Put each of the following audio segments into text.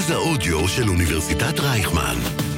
מרכז האודיו של אוניברסיטת רייכמן.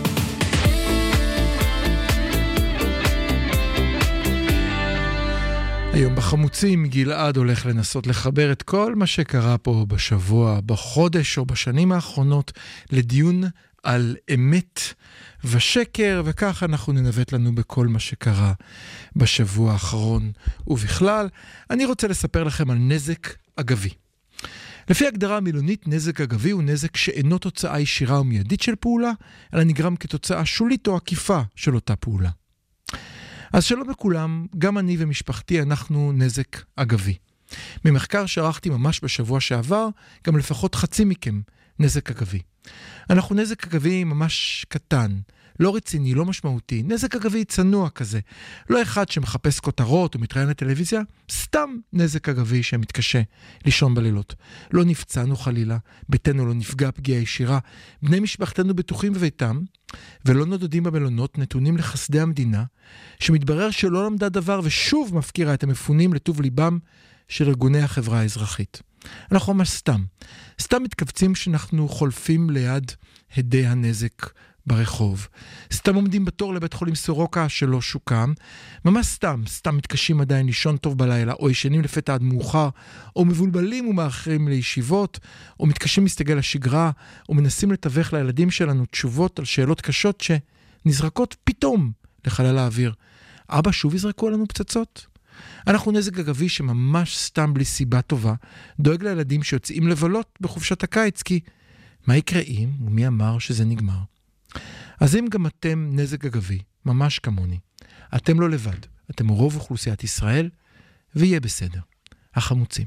היום בחמוצים גלעד הולך לנסות לחבר את כל מה שקרה פה בשבוע, בחודש או בשנים האחרונות לדיון על אמת ושקר, וכך אנחנו ננווט לנו בכל מה שקרה בשבוע האחרון. ובכלל, אני רוצה לספר לכם על נזק אגבי. לפי הגדרה המילונית, נזק אגבי הוא נזק שאינו תוצאה ישירה ומיידית של פעולה, אלא נגרם כתוצאה שולית או עקיפה של אותה פעולה. אז שלום לכולם, גם אני ומשפחתי אנחנו נזק אגבי. ממחקר שערכתי ממש בשבוע שעבר, גם לפחות חצי מכם נזק אגבי. אנחנו נזק אגבי ממש קטן, לא רציני, לא משמעותי, נזק אגבי צנוע כזה. לא אחד שמחפש כותרות או מתראיין לטלוויזיה, סתם נזק אגבי שמתקשה לישון בלילות. לא נפצענו חלילה, ביתנו לא נפגע פגיעה ישירה, בני משפחתנו בטוחים בביתם, ולא נודדים במלונות נתונים לחסדי המדינה, שמתברר שלא למדה דבר ושוב מפקירה את המפונים לטוב ליבם של ארגוני החברה האזרחית. אנחנו ממש סתם מתכווצים שאנחנו חולפים ליד הדי הנזק ברחוב. סתם עומדים בתור לבית חולים סורוקה שלא שוקם. ממש סתם מתקשים עדיין לישון טוב בלילה, או ישנים לפתע עד מאוחר, או מבולבלים ומאחרים לישיבות, או מתקשים להסתגל לשגרה, או מנסים לתווך לילדים שלנו תשובות על שאלות קשות שנזרקות פתאום לחלל האוויר. אבא, שוב יזרקו עלינו פצצות? אנחנו נזק אגבי שממש סתם בלי סיבה טובה, דואג לילדים שיוצאים לבלות בחופשת הקיץ, כי מה יקרה אם, ומי אמר שזה נגמר? אז אם גם אתם נזק אגבי, ממש כמוני, אתם לא לבד, אתם רוב אוכלוסיית ישראל, ויהיה בסדר. החמוצים.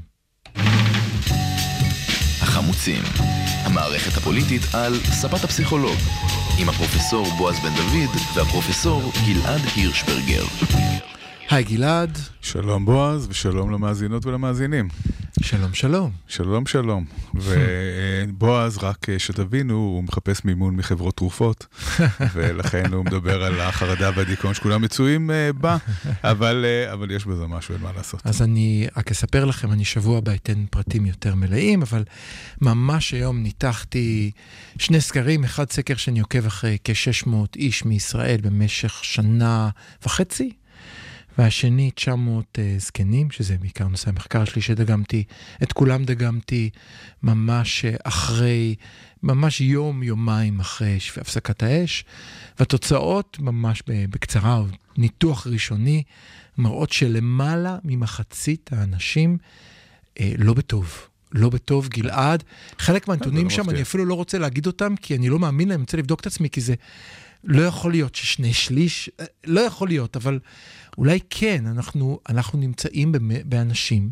החמוצים, המערכת הפוליטית על ספת הפסיכולוג, עם הפרופסור בועז בן דוד והפרופסור גלעד הירשברגר. היי גלעד. שלום בועז ושלום למאזינות ולמאזינים. שלום. ובועז, רק שתבינו, הוא מחפש מימון מחברות תרופות, ולכן הוא מדבר על החרדה והדיכאון שכולם מצויים בה, אבל יש בזה משהו, אין מה לעשות. אז אני רק אספר לכם, אני שבוע הבא אתן פרטים יותר מלאים, אבל ממש היום ניתחתי שני סקרים, אחד סקר שאני עוקב אחרי כ-600 איש מישראל במשך שנה וחצי, והשני 900 זקנים, שזה בעיקר נושא המחקר שלי שדגמתי, את כולם דגמתי ממש אחרי, ממש יומיים אחרי הפסקת האש, והתוצאות ממש בקצרה, ניתוח ראשוני, מראות שלמעלה ממחצית האנשים לא בטוב גלעד. חלק מהנתונים שם אני אפילו לא רוצה להגיד אותם, כי אני לא מאמין להם, אני רוצה לבדוק את עצמי, כי זה לא יכול להיות ששני שליש, לא יכול להיות, אבל אולי כן, אנחנו נמצאים באנשים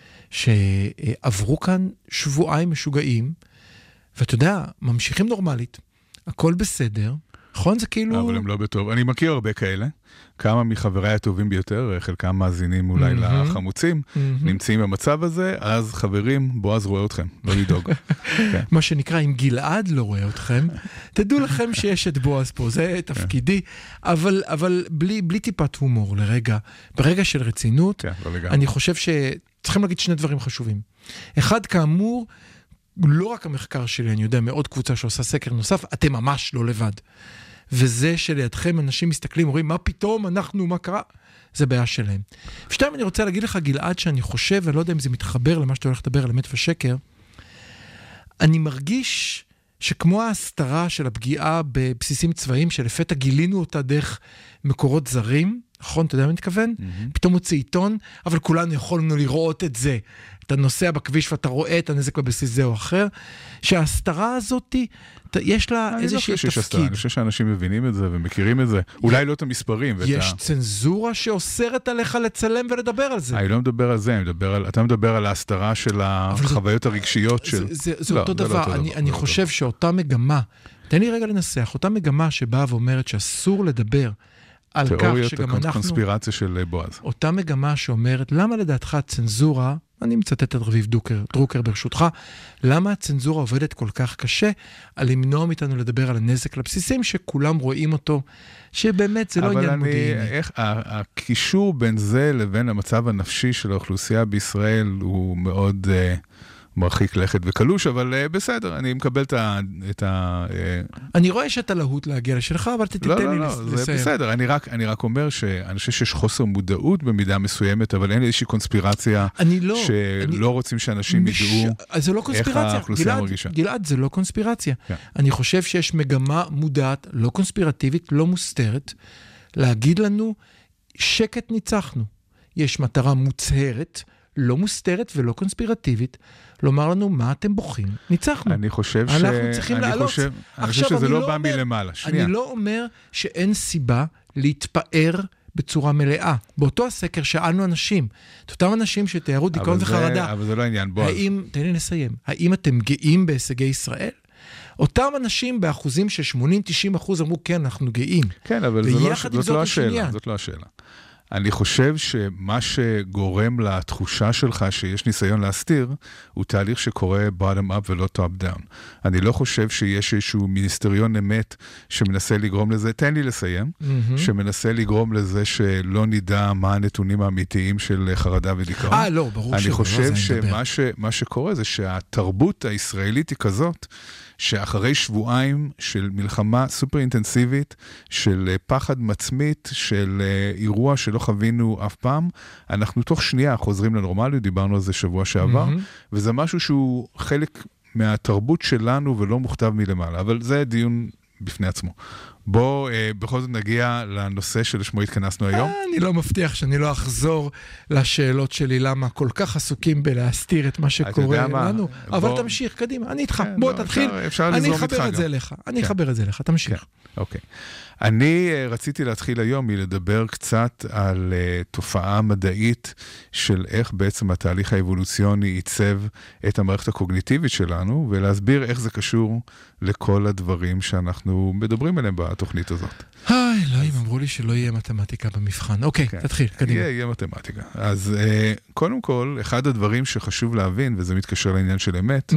שעברו כאן שבועיים משוגעים, ואתה יודע, ממשיכים נורמלית, הכל בסדר, נכון? זה כאילו... אבל הם לא בטוב. אני מכיר הרבה כאלה, כמה מחבריי הטובים ביותר, חלקם מאזינים אולי לחמוצים, נמצאים במצב הזה, אז חברים, בועז רואה אתכם, לא לדאוג. מה שנקרא, אם גלעד לא רואה אתכם, תדעו לכם שיש את בועז פה, זה תפקידי, אבל בלי טיפת הומור לרגע, ברגע של רצינות, אני חושב שצריכים להגיד שני דברים חשובים. אחד, כאמור, לא רק המחקר שלי, אני יודע, מאוד קבוצה שעושה סקר נוסף, אתם ממש לא לבד. וזה שלידכם אנשים מסתכלים, אומרים, מה פתאום, מה קרה? זה בעיה שלהם. ושתיים, אני רוצה להגיד לך, גלעד, שאני חושב, ולא יודע אם זה מתחבר למה שאתה הולך לדבר על אמת ושקר, אני מרגיש שכמו ההסתרה של הפגיעה בבסיסים צבאיים, שלפתע גילינו אותה דרך מקורות זרים, נכון, אתה יודע מה אני מתכוון? פתאום הוציא עיתון, אבל כולנו יכולנו לראות את זה. אתה נוסע בכביש ואתה רואה את הנזק בבסיס זה או אחר, שההסתרה הזאת, יש לה איזושהי תפקיד. אני חושב שאנשים מבינים את זה ומכירים את זה. אולי לא את המספרים. יש צנזורה שאוסרת עליך לצלם ולדבר על זה. אני לא מדבר על זה, אתה מדבר על ההסתרה של החוויות הרגשיות של... זה אותו דבר. אני חושב שאותה מגמה, תן לי רגע לנסח, אותה מגמה שבאה ואומרת שאסור לדבר על כך שגם אנחנו... קונספירציה של בועז. אותה מגמה שאומרת, למה לדעתך צנזורה, אני מצטט את רביב דרוקר ברשותך, למה הצנזורה עובדת כל כך קשה על למנוע מאיתנו לדבר על הנזק לבסיסים שכולם רואים אותו, שבאמת זה לא עניין מודיעיני. הקישור בין זה לבין המצב הנפשי של האוכלוסייה בישראל הוא מאוד מרחיק לכת וקלוש, אבל בסדר, אני מקבל את אני רואה שאתה להוט להגיע לשלך, אבל תתן לי לסיים. זה בסדר, אני רק אומר שאני חושב שיש חוסר מודעות במידה מסוימת, אבל אין איזושהי קונספירציה שלא רוצים שאנשים ידעו איך האוכלוסייה מרגישה. גלעד, זה לא קונספירציה. אני חושב שיש מגמה מודעת, לא קונספירטיבית, לא מוסתרת, להגיד לנו, שקט ניצחנו. יש מטרה מוצהרת, לא מוסתרת ולא קונספירטיבית, לומר לנו מה אתם בוכים. ניצחנו. אני חושב אנחנו צריכים לעלות. אני חושב שזה לא בא מלמעלה. אני לא אומר שאין סיבה להתפאר בצורה מלאה. באותו הסקר שאלנו אנשים, את אותם אנשים שתיארו דיכאון וחרדה. אבל זה לא העניין, בוא. תן לי לסיים. האם אתם גאים בהישגי ישראל? אותם אנשים באחוזים של 80-90% אמרו, כן, אנחנו גאים. כן, אבל זאת לא השאלה. זאת לא השאלה. אני חושב שמה שגורם לתחושה שלך שיש ניסיון להסתיר, הוא תהליך שקורה bottom up ולא top down. אני לא חושב שיש איזשהו מיניסטריון אמת שמנסה לגרום לזה, תן לי לסיים, שמנסה לגרום לזה שלא נדע מה הנתונים האמיתיים של חרדה ודיכאון. לא, ברור אני חושב שמה שקורה זה שהתרבות הישראלית היא כזאת, שאחרי שבועיים של מלחמה סופר אינטנסיבית, של פחד מצמית, של אירוע שלא חווינו אף פעם, אנחנו תוך שנייה חוזרים לנורמליות, דיברנו על זה שבוע שעבר, וזה משהו שהוא חלק מהתרבות שלנו ולא מוכתב מלמעלה, אבל זה דיון בפני עצמו. בוא בכל זאת נגיע לנושא שלשמו התכנסנו היום. אני לא מבטיח שאני לא אחזור לשאלות שלי, למה כל כך עסוקים בלהסתיר את מה שקורה לנו. אבל תמשיך, קדימה, אני איתך. בוא תתחיל, אני אחבר את זה אליך. אני אחבר את זה אליך, תמשיך. אוקיי. אני רציתי להתחיל היום מלדבר קצת על תופעה מדעית של איך בעצם התהליך האבולוציוני ייצב את המערכת הקוגניטיבית שלנו, ולהסביר איך זה קשור לכל הדברים שאנחנו מדברים עליהם בתוכנית הזאת. אלוהים, אמרו לי שלא יהיה מתמטיקה במבחן. אוקיי, תתחיל, קדימה. יהיה מתמטיקה. אז קודם כל, אחד הדברים שחשוב להבין, וזה מתקשר לעניין של אמת,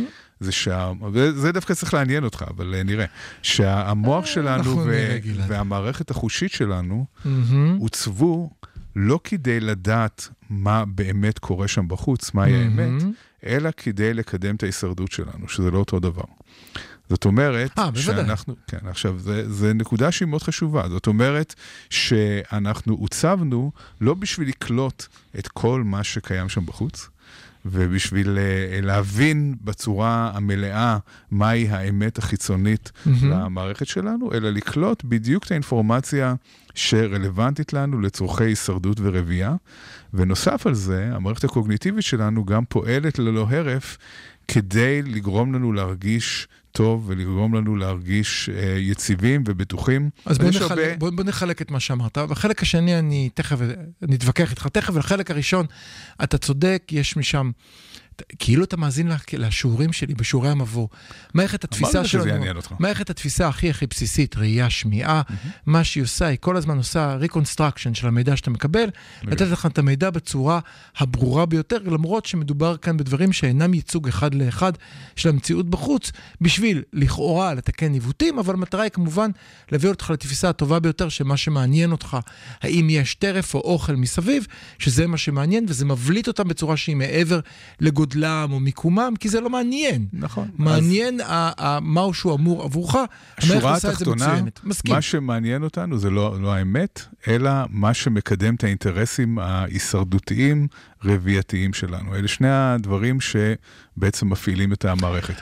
וזה דווקא צריך לעניין אותך, אבל נראה, שהמוח שלנו והמערכת החושית שלנו הוצבו לא כדי לדעת מה באמת קורה שם בחוץ, מהי האמת, אלא כדי לקדם את ההישרדות שלנו, שזה לא אותו דבר. זאת אומרת, שאנחנו, כן, עכשיו, זה נקודה שהיא מאוד חשובה. זאת אומרת שאנחנו הוצבנו לא בשביל לקלוט את כל מה שקיים שם בחוץ, ובשביל להבין בצורה המלאה מהי האמת החיצונית למערכת שלנו, אלא לקלוט בדיוק את האינפורמציה שרלוונטית לנו לצורכי הישרדות ורבייה. ונוסף על זה, המערכת הקוגניטיבית שלנו גם פועלת ללא הרף כדי לגרום לנו להרגיש טוב ולגרום לנו להרגיש יציבים ובטוחים. אז בוא נחלק את מה שאמרת. בחלק השני אני אתווכח איתך תכף, ולחלק הראשון אתה צודק, יש משם, כאילו אתה מאזין לשיעורים שלי, בשיעורי המבוא. מערכת התפיסה שלנו, מערכת התפיסה הכי בסיסית, ראייה, שמיעה, מה שהיא עושה, היא כל הזמן עושה reconstruction של המידע שאתה מקבל, לתת לך את המידע בצורה הברורה ביותר, למרות שמדובר כאן בדברים שאינם ייצוג אחד לאחד של המציאות בחוץ, בשביל לכאורה לתקן ניווטים, אבל המטרה היא כמובן להביא אותך לתפיסה הטובה ביותר, שמה שמעניין אותך, האם יש טרף או אוכל מסביב, שזה מה שמעניין, וזה מבליט אותם בצורה שהיא מעבר לגודלם או מיקומם, כי זה לא מעניין. נכון. מעניין מהו שהוא אמור עבורך, השורה התחתונה, מה שמעניין אותנו זה לא האמת, אלא מה שמקדם את האינטרסים ההישרדותיים, רבייתיים שלנו. אלה שני הדברים שבעצם מפעילים את המערכת.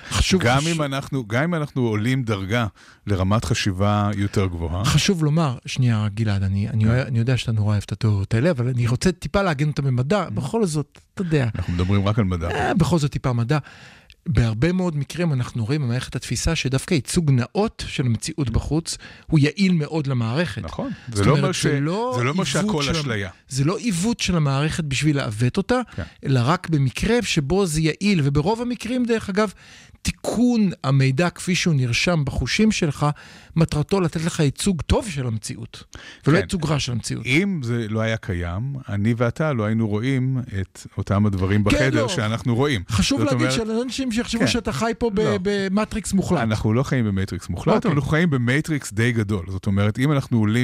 גם אם אנחנו עולים דרגה לרמת חשיבה יותר גבוהה. חשוב לומר, שנייה גלעד, אני יודע שאתה נורא אוהב את התיאוריות האלה, אבל אני רוצה טיפה להגן אותם במדע, בכל זאת, אתה יודע. אנחנו מדברים רק על מדע. בכל זאת טיפה מדע. בהרבה מאוד מקרים אנחנו רואים במערכת התפיסה שדווקא ייצוג נאות של המציאות בחוץ הוא יעיל מאוד למערכת. נכון. זה לא אומר שהכל אשליה. זה לא עיוות של המערכת בשביל לעוות אותה, אלא רק במקרה שבו זה יעיל, וברוב המקרים דרך אגב, תיקון המידע כפי שהוא נרשם בחושים שלך, מטרתו לתת לך ייצוג טוב של המציאות, ולא ייצוג רע של המציאות. אם זה לא היה קיים, אני ואתה לא היינו רואים את אותם הדברים בחדר שאנחנו רואים. חשוב להגיד שאנשים שיחשבו שאתה חי פה במטריקס מוחלט. אנחנו לא חיים במטריקס מוחלט, אבל אנחנו חיים במטריקס די גדול. זאת אומרת, אם אנחנו עולים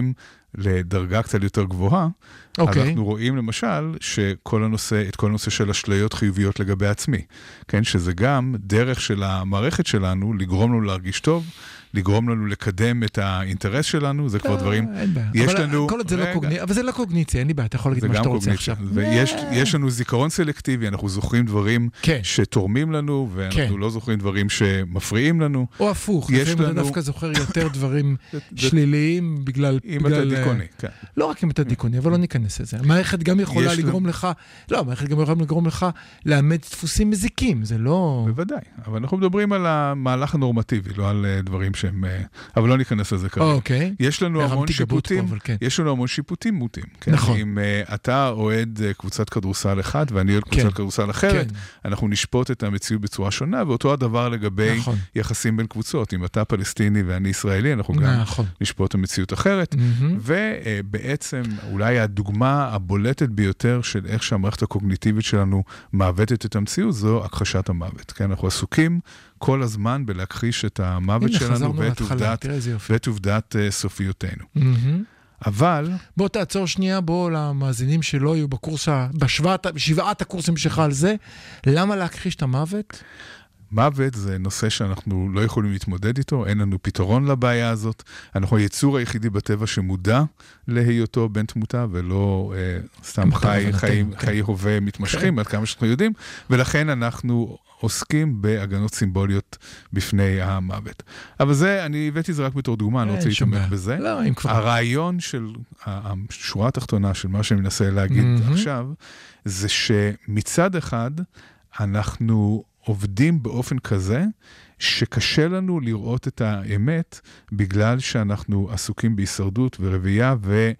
לדרגה קצת יותר גבוהה, אנחנו רואים למשל שכל הנושא, את כל הנושא של אשליות חיוביות לגבי עצמי, כן? שזה גם דרך של המערכת שלנו לגרום לנו להרגיש טוב, לגרום לנו לקדם את האינטרס שלנו, זה כבר דברים, יש לנו... אבל זה לא קוגניציה, אין לי בעיה, אתה יכול להגיד מה שאתה רוצה עכשיו. ויש לנו זיכרון סלקטיבי, אנחנו זוכרים דברים שתורמים לנו, ואנחנו לא זוכרים דברים שמפריעים לנו. או הפוך, לפעמים אתה דווקא זוכר יותר דברים שליליים בגלל... אם אתה דיכאוני, כן. לא רק אם אתה דיכאוני, אבל לא ניכנס לזה. המערכת גם יכולה לגרום לך, לא, המערכת גם יכולה לגרום לך לאמץ דפוסים מזיקים, זה לא... בוודאי, אבל אנחנו מדברים על המהלך הנורמטיבי, לא על דברים שהם... אבל לא ניכנס לזה כרגע. אוקיי. יש לנו המון שיפוטים, יש לנו המון שיפוטים מוטים. נכון. אם אתה אוהד קבוצת כדורסל אחד, ואני אוהד קבוצת כדורסל אחרת, אנחנו נשפוט את המציאות בצורה שונה, ואותו הדבר לגבי יחסים בין קבוצות. אם אתה פלסטיני ואני ישראלי, אנחנו גם נשפוט את המציאות אחרת. ובעצם אולי הדוגמה הבולטת ביותר של איך שהמערכת הקוגניטיבית שלנו מעוותת את המציאות, זו הכחשת המוות. אנחנו עסוקים כל הזמן בלהכחיש את המוות שלנו ואת עובדת סופיותינו. אבל... בוא תעצור שנייה, בוא למאזינים שלא יהיו בקורס, בשבעת הקורסים שלך על זה, למה להכחיש את המוות? מוות זה נושא שאנחנו לא יכולים להתמודד איתו, אין לנו פתרון לבעיה הזאת. אנחנו היצור היחידי בטבע שמודע להיותו בן תמותה, ולא סתם חיי הווה מתמשכים, עד כמה שאנחנו יודעים, ולכן אנחנו עוסקים בהגנות סימבוליות בפני המוות. אבל זה, אני הבאתי זה רק בתור דוגמה, אני רוצה להתעמק בזה. לא, הרעיון של השורה התחתונה של מה שאני מנסה להגיד עכשיו, זה שמצד אחד אנחנו עובדים באופן כזה, שקשה לנו לראות את האמת, בגלל שאנחנו עסוקים בהישרדות ורבייה,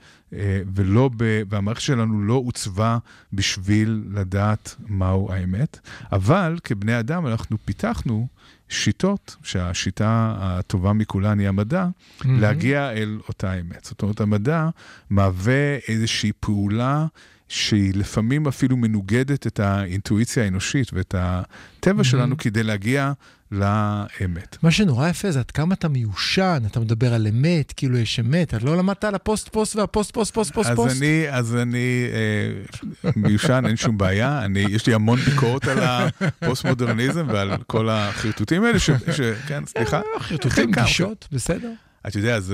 והמערכת שלנו לא עוצבה בשביל לדעת מהו האמת. אבל כבני אדם אנחנו פיתחנו שיטות, שהשיטה הטובה מכולן היא המדע, להגיע אל אותה האמת. זאת אומרת, המדע מהווה איזושהי פעולה, שהיא לפעמים אפילו מנוגדת את האינטואיציה האנושית ואת הטבע שלנו כדי להגיע לאמת. מה שנורא יפה זה עד כמה אתה מיושן, אתה מדבר על אמת, כאילו יש אמת, אתה לא למדת על הפוסט-פוסט והפוסט-פוסט-פוסט. אז אני מיושן, אין שום בעיה, יש לי המון ביקורת על הפוסט-מודרניזם ועל כל החרטוטים האלה, כן, סליחה. חרטוטים, גישות, בסדר? את יודע, אז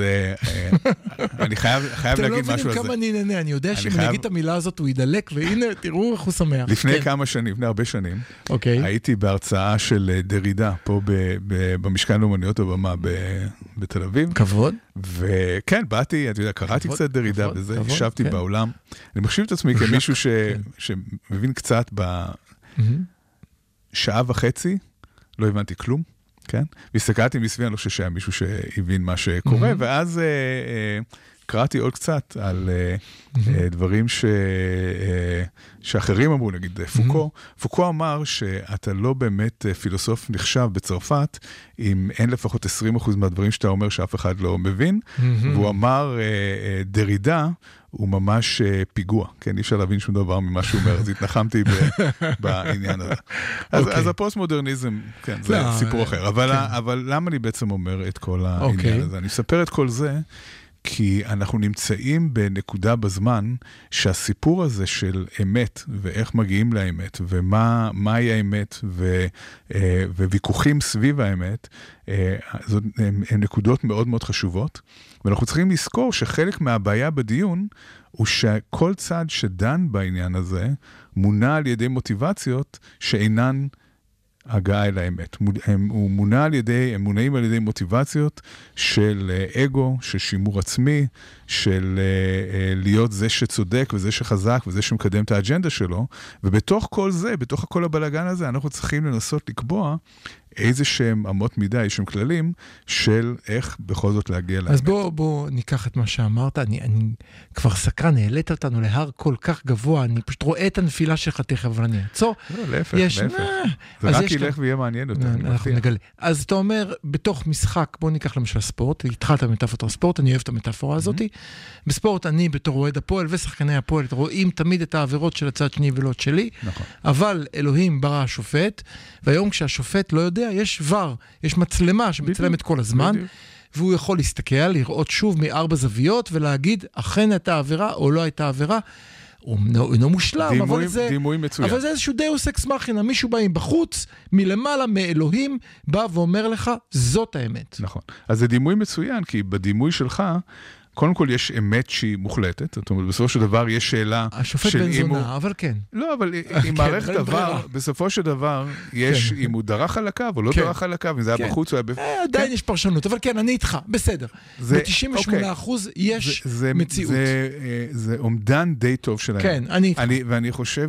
אני חייב להגיד משהו על זה. אתם לא מבינים כמה אני נהנה, אני יודע שאם נגיד את המילה הזאת הוא ידלק, והנה, תראו איך הוא שמח. לפני כמה שנים, לפני הרבה שנים, הייתי בהרצאה של דרידה, פה במשכן לאומניות הבמה בתל אביב. כבוד. וכן, באתי, את יודע, קראתי קצת דרידה, וזה, ישבתי באולם. אני מחשיב את עצמי כמישהו שמבין קצת בשעה וחצי, לא הבנתי כלום. כן? והסתכלתי מסביב, אני לא חושב שהיה מישהו שהבין מה שקורה, ואז קראתי עוד קצת על דברים שאחרים אמרו, נגיד פוקו. פוקו אמר שאתה לא באמת פילוסוף נחשב בצרפת, אם אין לפחות 20% מהדברים שאתה אומר שאף אחד לא מבין, והוא אמר דרידה, הוא ממש פיגוע, כן? אי אפשר להבין שום דבר ממה שהוא אומר, אז התנחמתי בעניין הזה. אז הפוסט-מודרניזם, כן, זה סיפור אחר. אבל למה אני בעצם אומר את כל העניין הזה? אני אספר את כל זה, כי אנחנו נמצאים בנקודה בזמן שהסיפור הזה של אמת, ואיך מגיעים לאמת, ומהי האמת, וויכוחים סביב האמת, הן נקודות מאוד מאוד חשובות, ואנחנו צריכים לזכור שחלק מהבעיה בדיון, הוא שכל צד שדן בעניין הזה, מונע על ידי מוטיבציות שאינן הגעה אל האמת. הם מונעים על ידי מוטיבציות של אגו, של שימור עצמי, של להיות זה שצודק וזה שחזק וזה שמקדם את האג'נדה שלו, ובתוך כל זה, בתוך כל הבלגן הזה, אנחנו צריכים לנסות לקבוע איזה שהם אמות מידה, איזה שהם כללים, של איך בכל זאת להגיע לאמת. אז בוא ניקח את מה שאמרת, אני כבר סקרן, העלית אותנו להר כל כך גבוה, אני פשוט רואה את הנפילה שלך תכף, אבל אני אעצור. לא, להפך. זה רק ילך ויהיה מעניין אותנו. אנחנו נגלה. אז אתה אומר, בתוך משחק, בוא ניקח למשל ספורט, התחלת במטאפורת הספורט, אני אוהב את המטאפורה הזאת. בספורט אני בתור אוהד הפועל ושחקני הפועל, רואים תמיד את העבירות של הצד שני ולא שלי, אבל אלוהים ברא השופט, והיום כשהשופט לא יודע, יש ור, יש מצלמה שמצלמת כל הזמן, והוא יכול להסתכל, לראות שוב מארבע זוויות, ולהגיד, אכן הייתה עבירה או לא הייתה עבירה, הוא אינו מושלם, אבל זה איזשהו דאוס אקס מכינה, מישהו בא בחוץ, מלמעלה, מאלוהים, בא ואומר לך, זאת האמת. נכון. אז זה דימוי מצוין, כי בדימוי שלך, קודם כל יש אמת שהיא מוחלטת, זאת אומרת, בסופו של דבר יש שאלה... השופט בן זונה, אבל כן. לא, אבל אם מערכת דבר, בסופו של דבר, יש אם הוא דרך על הקו או לא דרך על הקו, אם זה היה בחוץ או היה בפנים. עדיין יש פרשנות, אבל כן, אני איתך, בסדר. ב-98% יש מציאות. זה עומדן די טוב שלהם. כן, אני איתך. ואני חושב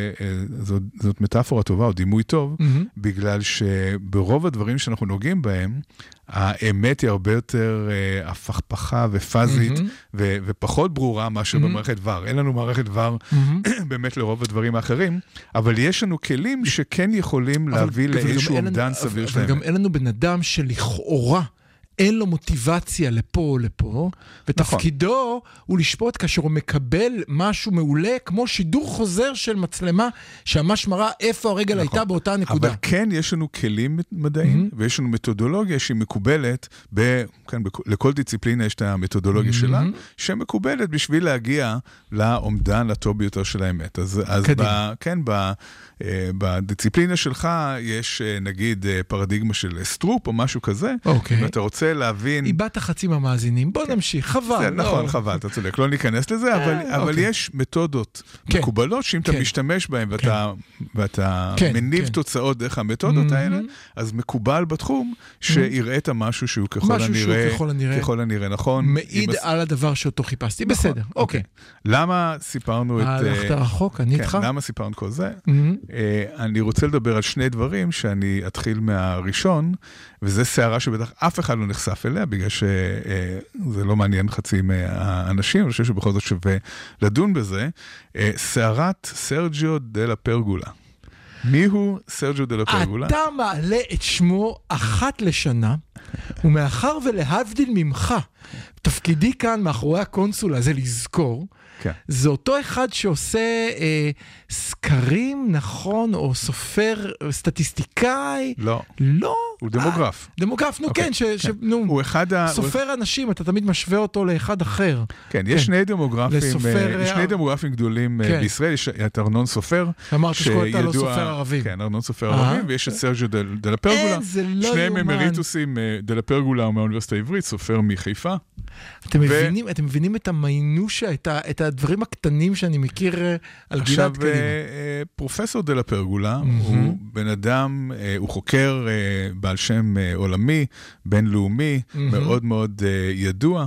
שזאת מטאפורה טובה, או דימוי טוב, בגלל שברוב הדברים שאנחנו נוגעים בהם, האמת היא הרבה יותר הפכפכה ופזית, ופחות ברורה מאשר במערכת דבר. אין לנו מערכת דבר באמת לרוב הדברים האחרים, אבל יש לנו כלים שכן יכולים להביא לאיזשהו עומדן סביר שלהם. וגם אין לנו בן אדם שלכאורה אין לו מוטיבציה לפה או לפה, ותפקידו הוא לשפוט כאשר הוא מקבל משהו מעולה, כמו שידור חוזר של מצלמה, שממש מראה איפה הרגל הייתה באותה נקודה. אבל כן, יש לנו כלים מדעיים, ויש לנו מתודולוגיה שהיא מקובלת, לכל דיציפלינה יש את המתודולוגיה שלה, שמקובלת בשביל להגיע לעומדן הטוב ביותר של האמת. אז כן, בדיציפלינה שלך יש נגיד פרדיגמה של סטרופ או משהו כזה, ואתה רוצה להבין... איבדת חצי מהמאזינים, בוא נמשיך, חבל. נכון, חבל, אתה צודק, לא ניכנס לזה, אבל יש מתודות מקובלות, שאם אתה משתמש בהן ואתה מניב תוצאות דרך המתודות האלה, אז מקובל בתחום שיראית משהו שהוא ככל הנראה נכון. מעיד על הדבר שאותו חיפשתי, בסדר, אוקיי. למה סיפרנו את... הלכת רחוק, אני איתך. למה סיפרנו כל זה? אני רוצה לדבר על שני דברים שאני אתחיל מהראשון, וזה שערה שבטח אף אחד לא נחשף אליה, בגלל שזה לא מעניין חצי מהאנשים, אני חושב שבכל זאת שווה לדון בזה. שערת סרג'יו דלה פרגולה. מי הוא סרג'יו דלה פרגולה? אתה מעלה את שמו אחת לשנה, ומאחר ולהבדיל ממך, תפקידי כאן מאחורי הקונסולה זה לזכור, זה אותו אחד שעושה סקרים, נכון, או סופר, סטטיסטיקאי. לא. לא. הוא דמוגרף. דמוגרף, נו כן, הוא אחד סופר אנשים, אתה תמיד משווה אותו לאחד אחר. כן, יש שני דמוגרפים גדולים בישראל, יש את ארנון סופר. אמרת שקוראים לו סופר ערבים. כן, ארנון סופר ערבים, ויש את סרג'יו דלה פרגולה. שניהם אמריטוסים דלה פרגולה מהאוניברסיטה העברית, סופר מחיפה. אתם מבינים את המיינושה, את הדברים הקטנים שאני מכיר על גלעד קדימה. פרופסור דלה פרגולה הוא בן אדם, הוא חוקר בעל שם עולמי, בינלאומי, מאוד מאוד ידוע,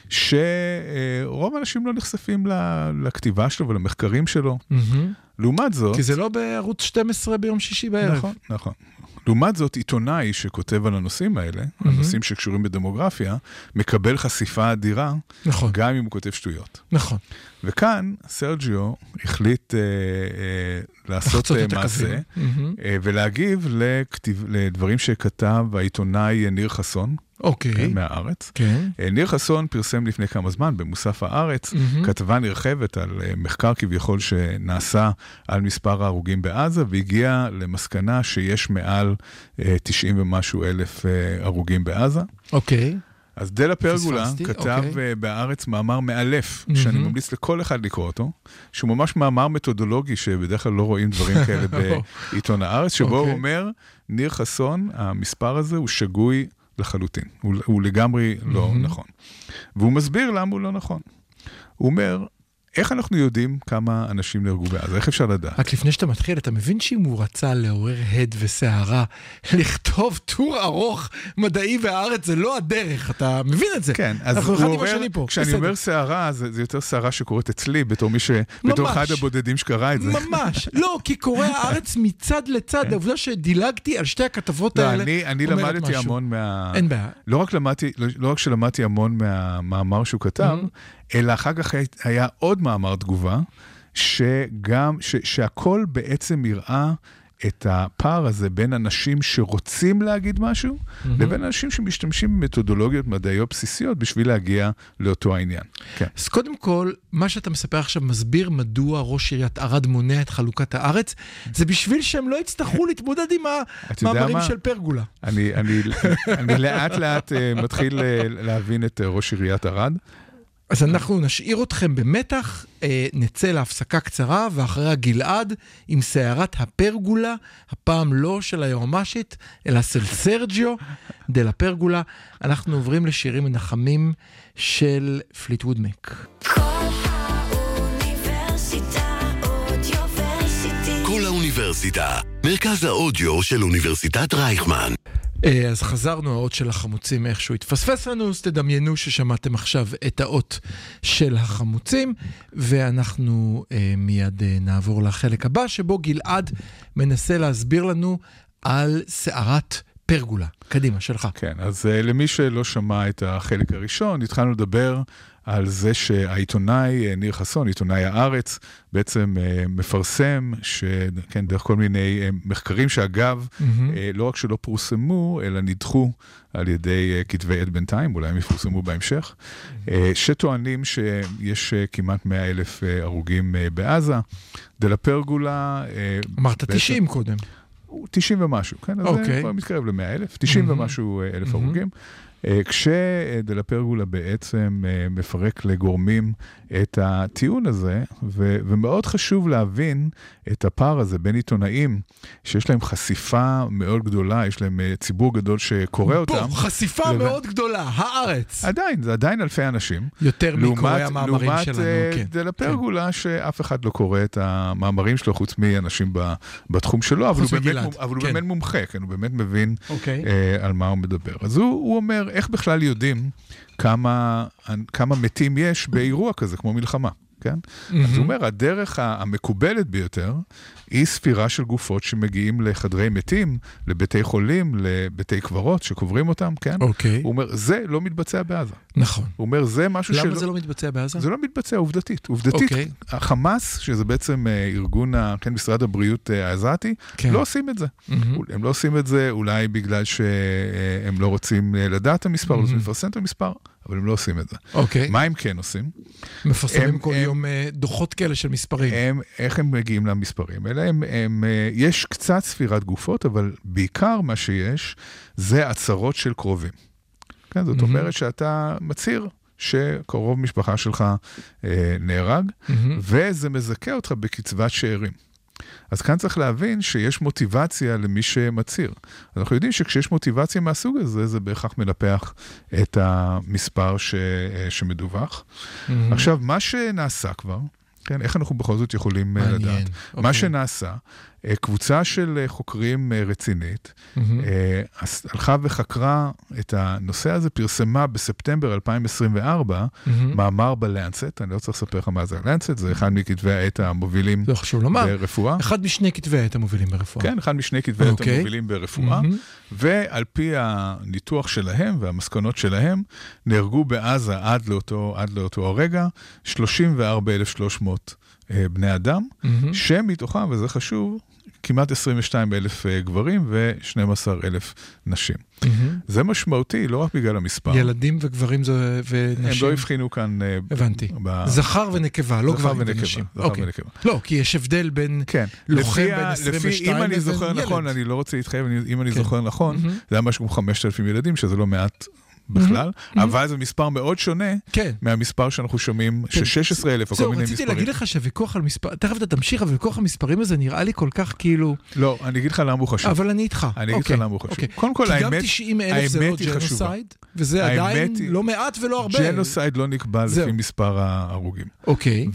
שרוב האנשים לא נחשפים לכתיבה שלו ולמחקרים שלו. לעומת זאת... כי זה לא בערוץ 12 ביום שישי בערב. נכון, נכון. לעומת זאת, עיתונאי שכותב על הנושאים האלה, הנושאים שקשורים בדמוגרפיה, מקבל חשיפה אדירה, נכון. גם אם הוא כותב שטויות. נכון. וכאן סרג'יו החליט לעשות מעשה, ולהגיב לדברים שכתב העיתונאי ניר חסון, מהארץ. ניר חסון פרסם לפני כמה זמן במוסף הארץ, כתבה נרחבת על מחקר כביכול שנעשה על מספר ההרוגים בעזה, והגיע למסקנה שיש מעל 90 ומשהו אלף הרוגים בעזה. אוקיי. אז דלה פרגולה כתב בארץ מאמר מאלף, שאני ממליץ לכל אחד לקרוא אותו, שהוא ממש מאמר מתודולוגי, שבדרך כלל לא רואים דברים כאלה בעיתון הארץ, שבו הוא אומר, ניר חסון, המספר הזה הוא שגוי לחלוטין. הוא לגמרי לא נכון. והוא מסביר למה הוא לא נכון. הוא אומר, איך אנחנו יודעים כמה אנשים נהרגו בעזה? איך אפשר לדעת? רק לפני שאתה מתחיל, אתה מבין שאם הוא רצה לעורר הד וסערה, לכתוב טור ארוך מדעי והארץ, זה לא הדרך, אתה מבין את זה? כן, אז הוא אומר, כשאני אומר סערה, זה יותר סערה שקורית אצלי, בתור אחד הבודדים שקרא את זה. ממש, לא, כי קורא הארץ מצד לצד, העובדה שדילגתי על שתי הכתבות האלה, אני למדתי המון אין בעיה. לא רק שלמדתי המון מהמאמר שהוא כתב, אלא אחר כך היה עוד מאמר תגובה, שהכל בעצם יראה את הפער הזה בין אנשים שרוצים להגיד משהו, לבין אנשים שמשתמשים במתודולוגיות מדעיות בסיסיות בשביל להגיע לאותו העניין. כן. אז קודם כל, מה שאתה מספר עכשיו מסביר מדוע ראש עיריית ערד מונע את חלוקת הארץ, זה בשביל שהם לא יצטרכו להתמודד עם המאמרים של פרגולה. אני לאט לאט מתחיל להבין את ראש עיריית ערד. אז אנחנו נשאיר אתכם במתח, נצא להפסקה קצרה, ואחריה גלעד עם סערת הפרגולה, הפעם לא של היועמשית, אלא של סרג'יו דלה פרגולה. אנחנו עוברים לשירים מנחמים של פליטווד מק. כל האוניברסיטה, מרכז האודיו של אוניברסיטת רייכמן. אז חזרנו, האות של החמוצים איכשהו התפספס לנו, אז תדמיינו ששמעתם עכשיו את האות של החמוצים, ואנחנו מיד נעבור לחלק הבא, שבו גלעד מנסה להסביר לנו על סערת פרגולה. קדימה, שלך. כן, אז למי שלא שמע את החלק הראשון, התחלנו לדבר על זה שהעיתונאי ניר חסון, עיתונאי הארץ, בעצם מפרסם, כן, דרך כל מיני מחקרים שאגב, לא רק שלא פורסמו, אלא נדחו על ידי כתבי עת בינתיים, אולי הם יפורסמו בהמשך, שטוענים שיש כמעט 100,000 הרוגים בעזה. דלה פרגולה... אמרת 90 קודם. 90 ומשהו, כן? אז זה כבר מתקרב ל100,000, 90 ומשהו אלף הרוגים. כשדלה פרגולה בעצם מפרק לגורמים את הטיעון הזה, ומאוד חשוב להבין את הפער הזה בין עיתונאים, שיש להם חשיפה מאוד גדולה, יש להם ציבור גדול שקורא אותם. פה, חשיפה מאוד גדולה, הארץ. עדיין, זה עדיין אלפי אנשים. יותר מקוראי המאמרים שלנו, כן. לעומת דלה פרגולה, שאף אחד לא קורא את המאמרים שלו, חוץ מאנשים בתחום שלו, אבל הוא באמת מומחה, הוא באמת מבין על מה הוא מדבר. אז הוא אומר, איך בכלל יודעים כמה מתים יש באירוע כזה, כמו מלחמה, כן? אז הוא אומר, הדרך המקובלת ביותר, היא ספירה של גופות שמגיעים לחדרי מתים, לבתי חולים, לבתי קברות, שקוברים אותם, כן? הוא אומר, זה לא מתבצע בעזה. נכון. הוא אומר, זה משהו למה זה לא מתבצע בעזה? זה לא מתבצע עובדתית. עובדתית, החמאס, שזה בעצם ארגון, כן, משרד הבריאות העזתי, לא עושים את זה. הם לא עושים את זה אולי בגלל שהם לא רוצים לדעת את המספר, לא רוצים לפרסם את המספר, אבל הם לא עושים את זה. מה הם כן עושים? מפרסמים כל יום דוחות כאלה של מספרים. איך הם מגיעים למספרים? אלא יש קצת ספירת גופות, אבל בעיקר מה שיש זה הצהרות של קרובים. כן, זאת אומרת שאתה מצהיר שקרוב משפחה שלך נהרג, וזה מזכה אותך בקצבת שאירים. אז כאן צריך להבין שיש מוטיבציה למי שמצהיר. אנחנו יודעים שכשיש מוטיבציה מהסוג הזה, זה בהכרח מנפח את המספר שמדווח. עכשיו, מה שנעשה כבר, כן, איך אנחנו בכל זאת יכולים לדעת? מה שנעשה, קבוצה של חוקרים רצינית, הלכה וחקרה את הנושא הזה, פרסמה בספטמבר 2024, מאמר בלנסט, אני לא צריך לספר לך מה זה הלנסט, זה אחד מכתבי העת המובילים ברפואה. אחד משני כתבי העת המובילים ברפואה. כן, אחד משני כתבי העת המובילים ברפואה, ועל פי הניתוח שלהם והמסקנות שלהם, נהרגו בעזה עד לאותו הרגע, 34,300 בני אדם, שמתוכם, וזה חשוב, כמעט 22,000 גברים ו12,000 נשים. זה משמעותי, לא רק בגלל המספר. ילדים וגברים ונשים. הם לא הבחינו כאן... הבנתי. זכר ונקבה, לא גברים ונשים. לא, כי יש הבדל בין לוחם בין 22 אם אני זוכר נכון, אני לא רוצה להתחייב, אם אני זוכר נכון, זה היה משהו כמו 5,000 ילדים, שזה לא מעט בכלל, אבל זה מספר מאוד שונה מהמספר שאנחנו שומעים, ש16,000 או כל מיני מספרים. רציתי להגיד לך שהוויכוח על מספר, תכף אתה תמשיך, אבל ויכוח המספרים הזה נראה לי כל כך כאילו... לא, אני אגיד לך למה הוא חשוב. אבל אני איתך. אני אגיד לך למה הוא חשוב. קודם כל, האמת היא חשובה. וזה עדיין לא מעט ולא הרבה. ג'נוסייד לא נקבע לפי מספר ההרוגים. אוקיי.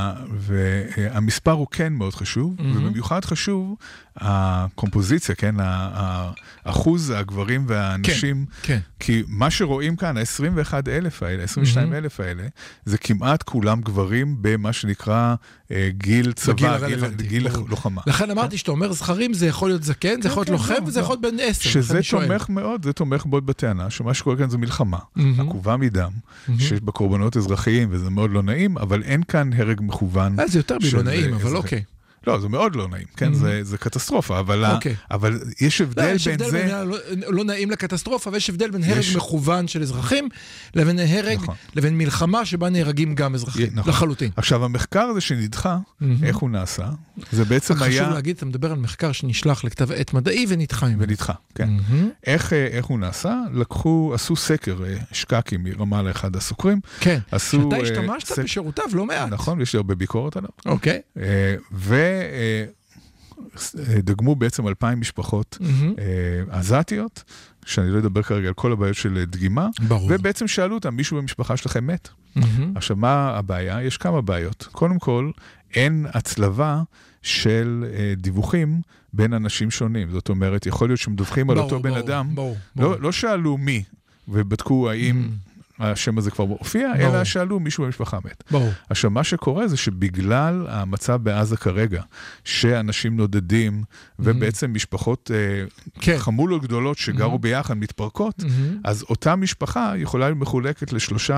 והמספר הוא כן מאוד חשוב, ובמיוחד חשוב הקומפוזיציה, כן, האחוז הגברים והנשים, כי מה שרואים כאן, ה-21,000 האלה, 22,000 האלה, זה כמעט כולם גברים במה שנקרא גיל צבא, גיל לוחמה. לכן אמרתי שאתה אומר זכרים, זה יכול להיות זקן, זה יכול להיות לוחם, וזה יכול להיות בן 10. שזה תומך מאוד, זה תומך מאוד בטענה, שמה שקורה כאן זה מלחמה, עקובה מדם, שיש בה קורבנות אזרחיים, וזה מאוד לא נעים, אבל אין כאן הרג מכוון. זה יותר בי לא נעים, אבל אוקיי. לא, זה מאוד לא נעים, כן? זה קטסטרופה, אבל יש הבדל בין זה... לא נעים לקטסטרופה, ויש הבדל בין הרג מכוון של אזרחים, לבין מלחמה שבה נהרגים גם אזרחים, לחלוטין. עכשיו, המחקר הזה שנדחה, איך הוא נעשה? זה בעצם היה... חשוב להגיד, אתה מדבר על מחקר שנשלח לכתב עת מדעי ונדחה. ונדחה, כן. איך הוא נעשה? עשו סקר שקקי מרמאללה אחד הסוקרים. כן, שאתה השתמשת בשירותיו לא מעט. נכון, יש לי הרבה ביקורת עליו. אוקיי. ודגמו בעצם 2,000 משפחות עזתיות, שאני לא אדבר כרגע על כל הבעיות של דגימה, ובעצם שאלו אותם, מישהו במשפחה שלכם מת? עכשיו, מה הבעיה? יש כמה בעיות. קודם כל, אין הצלבה של דיווחים בין אנשים שונים. זאת אומרת, יכול להיות שמדווחים על אותו בן אדם, לא שאלו מי, ובדקו האם השם הזה כבר הופיע, אלא שאלו מישהו במשפחה מת. עכשיו, מה שקורה זה שבגלל המצב בעזה כרגע, שאנשים נודדים, ובעצם משפחות חמולות גדולות שגרו ביחד, מתפרקות, אז אותה משפחה יכולה להיות מחולקת ל3-4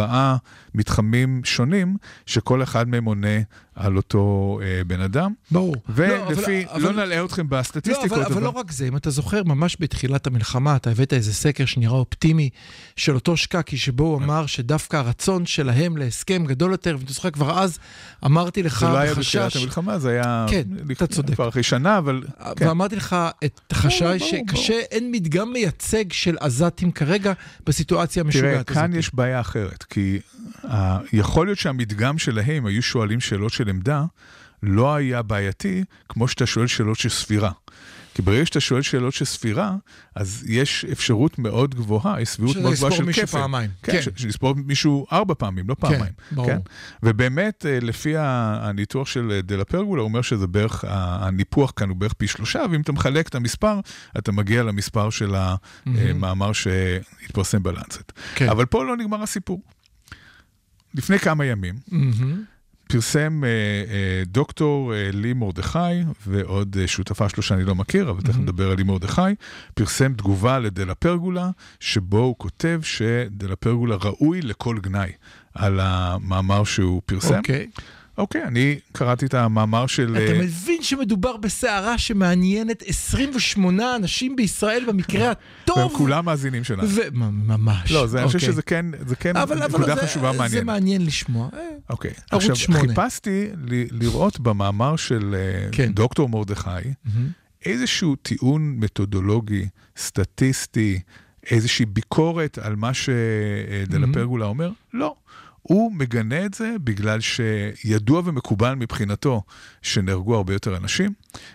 מתחמים שונים, שכל אחד מהם עונה על אותו בן אדם. ברור. ולפי, לא נלאה אתכם בסטטיסטיקות. אבל לא רק זה, אם אתה זוכר, ממש בתחילת המלחמה, אתה הבאת איזה סקר שנראה אופטימי, של אותו שקקי, שבו הוא אמר שדווקא הרצון שלהם להסכם גדול יותר, ואתה זוכר כבר אז, אמרתי לך בחשש... זה לא היה בתחילת המלחמה, זה היה... כן, אתה צודק. כבר אחרי שנה, אבל... ואמרתי לך את החשש שקשה, אין מדגם מייצג של עזתים כרגע, בסיטואציה המשוגעת הזאת. תראה, כאן יש בעיה אחרת, כי יכול להיות שהמדגם שלהם היו שואלים שאלות של עמדה, לא היה בעייתי, כמו שאתה שואל שאלות של ספירה. כי ברגע שאתה שואל שאלות של ספירה, אז יש אפשרות מאוד גבוהה, יש סבירות מאוד גבוהה של כפל. פעמיים. כן, שנספור מישהו 4 פעמים, לא פעמיים. כן, ובאמת, לפי הניתוח של דלה פרגולה, הוא אומר שזה בערך, הניפוח כאן הוא בערך פי 3, ואם אתה מחלק את המספר, אתה מגיע למספר של המאמר שהתפרסם בלנסט. אבל פה לא נגמר הסיפור. לפני כמה ימים, פרסם דוקטור לי מרדכי, ועוד שותפה שלו שאני לא מכיר, אבל תכף נדבר על לי מרדכי, פרסם תגובה לדלה פרגולה, שבו הוא כותב שדלה פרגולה ראוי לכל גנאי, על המאמר שהוא פרסם. אוקיי, אני קראתי את המאמר של... אתה מבין שמדובר בסערה שמעניינת 28 אנשים בישראל במקרה הטוב? והם כולם מאזינים שלנו. ממש. לא, אני חושב שזה כן נקודה חשובה מעניינת. זה מעניין לשמוע. אוקיי, עכשיו חיפשתי לראות במאמר של דוקטור מרדכי, איזשהו טיעון מתודולוגי, סטטיסטי, איזושהי ביקורת על מה שדלה פרגולה אומר? לא. הוא מגנה את זה בגלל שידוע ומקובל מבחינתו שנהרגו הרבה יותר אנשים,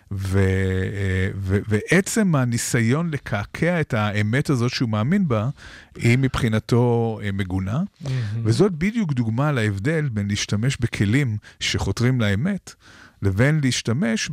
ועצם הניסיון לקעקע את האמת הזאת שהוא מאמין בה, היא מבחינתו מגונה, וזאת בדיוק דוגמה להבדל בין להשתמש בכלים שחותרים לאמת, לבין להשתמש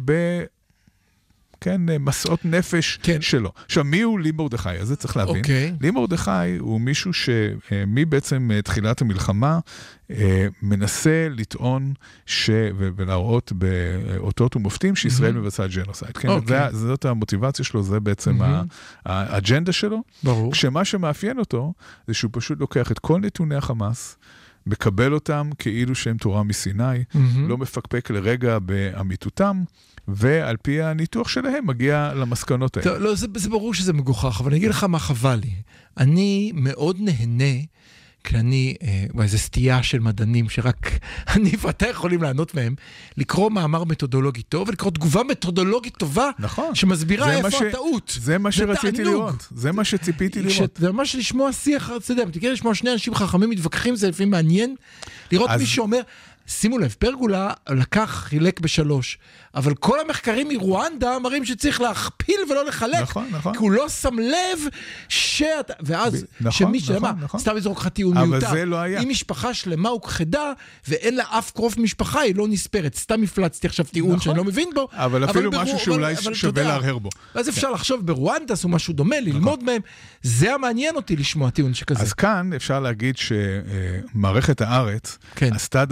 מסעות נפש שלו. עכשיו, מי הוא לי מרדכי? אז זה צריך להבין. לי מרדכי הוא מישהו בעצם תחילת המלחמה מנסה לטעון ולהראות באותות ומופתים שישראל מבצעת ג'נוסייד. זאת המוטיבציה שלו, זה בעצם האג'נדה שלו. כשמה שמאפיין אותו זה שהוא פשוט לוקח את כל נתוני החמאס, מקבל אותם כאילו שהם תורה מסיני, לא מפקפק לרגע באמיתותם, ועל פי הניתוח שלהם מגיע למסקנות האלה. לא, זה ברור שזה מגוחך, אבל אני אגיד לך מה חבל לי. אני מאוד נהנה, כי אני, איזו סטייה של מדענים, שרק אני ואתה יכולים לענות מהם, לקרוא מאמר מתודולוגי טוב, ולקרוא תגובה מתודולוגית טובה, שמסבירה איפה הטעות. זה מה שרציתי לראות. זה מה שציפיתי לראות. זה ממש לשמוע שיח, אתה יודע, תקרא לשמוע 2 אנשים חכמים מתווכחים, זה לפעמים מעניין, לראות מי שאומר... שימו לב, פרגולה חילק ב3, אבל כל המחקרים מרואנדה מראים שצריך להכפיל ולא לחלק, נכון. כי הוא לא שם לב ואז שמי שלמה, סתם יזרוק לך טיעון מיותר. אבל זה לא היה. אם משפחה שלמה הוכחדה, ואין לה אף קרוב משפחה, היא לא נספרת. סתם הפלצתי עכשיו טיעון שאני לא מבין בו. אבל אפילו משהו שאולי שווה להרהר בו. אז אפשר לחשוב ברואנדה, עשו משהו דומה, ללמוד מהם. זה המעניין אותי לשמוע טיעון שכזה. אז כאן אפשר להגיד שמערכת הארץ עשתה דבר מאוד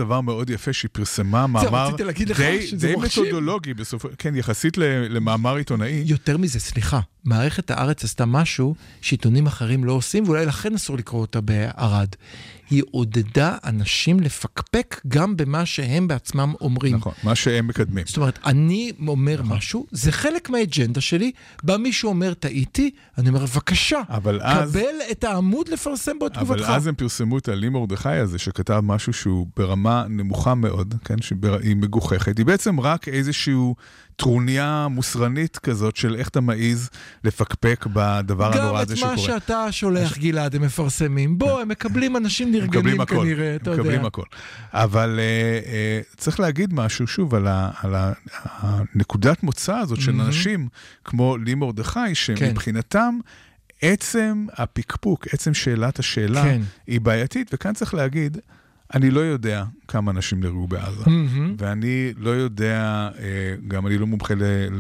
מאוד יפה שהיא פרסמה מאמר די מתודולוגי, כן, יחסית למאמר עיתונאי. יותר מזה, סליחה, מערכת הארץ עשתה משהו שעיתונים אחרים לא עושים, ואולי לכן אסור לקרוא אותה בערד. היא עודדה אנשים לפקפק גם במה שהם בעצמם אומרים. נכון, מה שהם מקדמים. זאת אומרת, אני אומר משהו, זה חלק מהאג'נדה שלי, בא מישהו אומר, טעיתי, אני אומר, בבקשה, קבל את העמוד לפרסם בו את תגובתך. אבל אז הם פרסמו את לי מרדכי הזה, שכתב משהו שהוא ברמה נמוכה מאוד, כן, שהיא מגוחכת. היא בעצם רק איזשהו טרוניה מוסרנית כזאת של איך אתה מעיז לפקפק בדבר הנורא הזה שקורה. גם את מה שאתה שולח, גלעד, הם מפרסמים. בוא, הם מקבלים אנשים נרגנים כנראה, אתה יודע. הם מקבלים הכל. אבל צריך להגיד משהו שוב על הנקודת מוצא הזאת של אנשים כמו לי מרדכי, שמבחינתם עצם הפקפוק, עצם שאלת השאלה היא בעייתית, וכאן צריך להגיד, אני לא יודע כמה אנשים נהרגו בעזה, ואני לא יודע, גם אני לא מומחה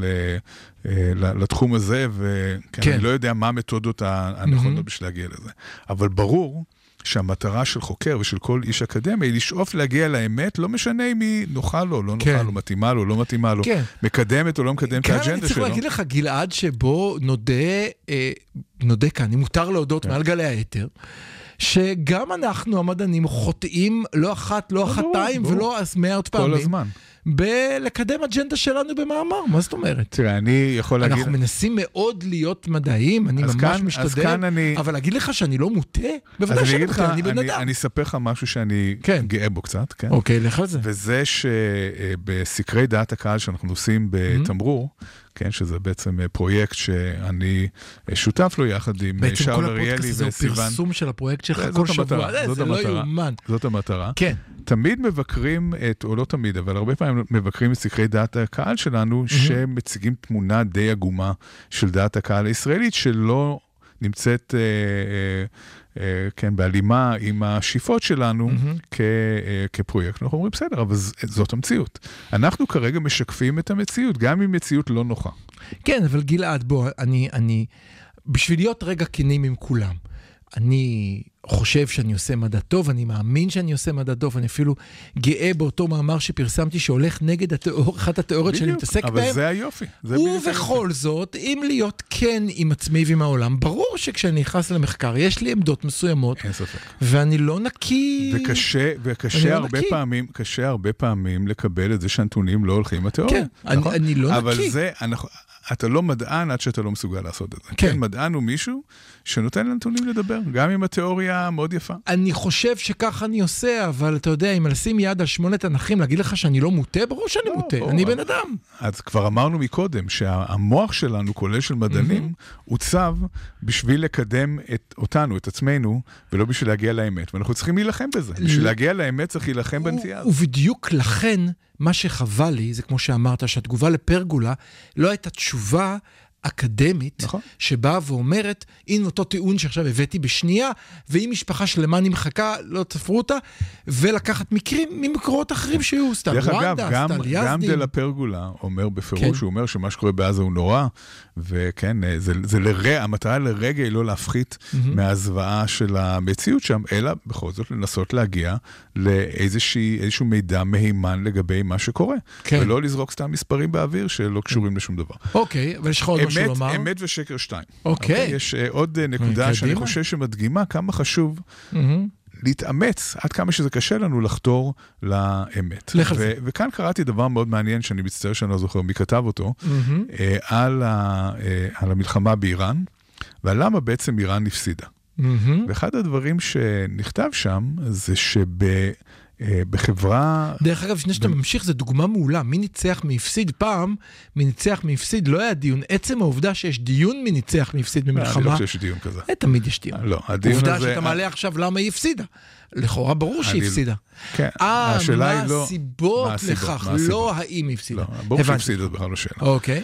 לתחום הזה, ואני לא יודע מה המתודות הנכונות בשביל להגיע לזה. אבל ברור שהמטרה של חוקר ושל כל איש אקדמי היא לשאוף להגיע לאמת, לא משנה אם היא נוחה לו, לא נוחה לו, מתאימה לו, לא מתאימה לו, מקדמת או לא מקדמת את האג'נדה שלו. אני צריך להגיד לך, גלעד, שבו נודה כאן, אם מותר להודות מעל גלי היתר, שגם אנחנו המדענים חוטאים לא אחת, לא אחתיים ולא מאות פעמים. כל הזמן. בלקדם אג'נדה שלנו במאמר, מה זאת אומרת? תראה, אני יכול להגיד... אנחנו מנסים מאוד להיות מדעיים, אני ממש משתדל, אבל להגיד לך שאני לא מוטה? בוודאי שאני מוטה, אני בן אדם. אני אספר לך משהו שאני גאה בו קצת, כן? אוקיי, לך על זה. וזה שבסקרי דעת הקהל שאנחנו עושים בתמרור, כן, שזה בעצם פרויקט שאני שותף לו יחד עם שאול אריאלי וסיוון. בעצם כל הפודקאסט הזה הוא פרסום של הפרויקט שלך כל שבוע, זה לא יאומן. זאת המטרה. כן. תמיד מבקרים, או לא תמיד, אבל הרבה פעמים מבקרים את סקרי דעת הקהל שלנו, שמציגים תמונה די עגומה של דעת הקהל הישראלית, שלא נמצאת כן, בהלימה עם השאיפות שלנו כפרויקט. אנחנו אומרים, בסדר, אבל זאת המציאות. אנחנו כרגע משקפים את המציאות, גם אם מציאות לא נוחה. כן, אבל גלעד, בוא, בשביל להיות רגע כנים עם כולם, אני חושב שאני עושה מדע טוב, אני מאמין שאני עושה מדע טוב, אני אפילו גאה באותו מאמר שפרסמתי שהולך נגד אחת התיאוריות שאני מתעסק בהן. אבל זה היופי. ובכל זאת, אם להיות כן עם עצמי ועם העולם, ברור שכשאני נכנס למחקר, יש לי עמדות מסוימות, אין ספק. ואני לא נקי... וקשה הרבה פעמים לקבל את זה שהנתונים לא הולכים עם התיאוריה. כן, אני לא נקי. אבל זה, אתה לא מדען עד שאתה לא מסוגל לעשות את זה. כן, מדען הוא מישהו שנותן לנתונים לדבר, גם עם התיאוריה מאוד יפה. אני חושב שככה אני עושה, אבל אתה יודע, אם לשים יד על 8 תנכים, להגיד לך שאני לא מוטה, ברור שאני מוטה, אני בן אדם. אז כבר אמרנו מקודם, שהמוח שלנו, כולל של מדענים, עוצב בשביל לקדם אותנו, את עצמנו, ולא בשביל להגיע לאמת. ואנחנו צריכים להילחם בזה. בשביל להגיע לאמת צריך להילחם בנטייה. ובדיוק לכן, מה שחווה לי, זה כמו שאמרת, שהתגובה לפרגולה לא הייתה תשובה אקדמית, נכון. שבאה ואומרת, הנה אותו טיעון שעכשיו הבאתי בשנייה, ואם משפחה שלמה נמחקה, לא תפרו אותה, ולקחת מקרים ממקורות אחרים שהיו, סתם רואנדה, סתם יזדים. גם דלה פרגולה אומר בפירוש, הוא אומר שמה שקורה בעזה הוא נורא, וכן, המטרה לרגע היא לא להפחית מהזוועה של המציאות שם, אלא בכל זאת לנסות להגיע לאיזשהו מידע מהימן לגבי מה שקורה, ולא לזרוק סתם מספרים באוויר שלא קשורים לשום דבר. אוקיי, אבל יש לך עוד משהו לומר? אמת ושקר 2. אוקיי. יש עוד נקודה שאני חושב שמדגימה כמה חשוב להתאמץ, עד כמה שזה קשה לנו לחתור לאמת. וכאן קראתי דבר מאוד מעניין, שאני מצטער שאני לא זוכר מי כתב אותו, על המלחמה באיראן, ועל למה בעצם איראן נפסידה. ואחד הדברים שנכתב שם, זה בחברה... דרך אגב, שני שאתה ממשיך, זה דוגמה מעולה. מי ניצח מפסיד פעם, מי ניצח מפסיד, לא היה דיון. עצם העובדה שיש דיון מי ניצח מפסיד במלחמה. אני לא חושב שיש דיון כזה. תמיד יש דיון. לא, הדיון הזה... עובדה שאתה מעלה עכשיו למה היא הפסידה. לכאורה ברור שהיא הפסידה. כן, השאלה היא לא... מה הסיבות לכך, לא האם היא הפסידה. ברור שהיא הפסידה, בכלל לא שאלה. אוקיי.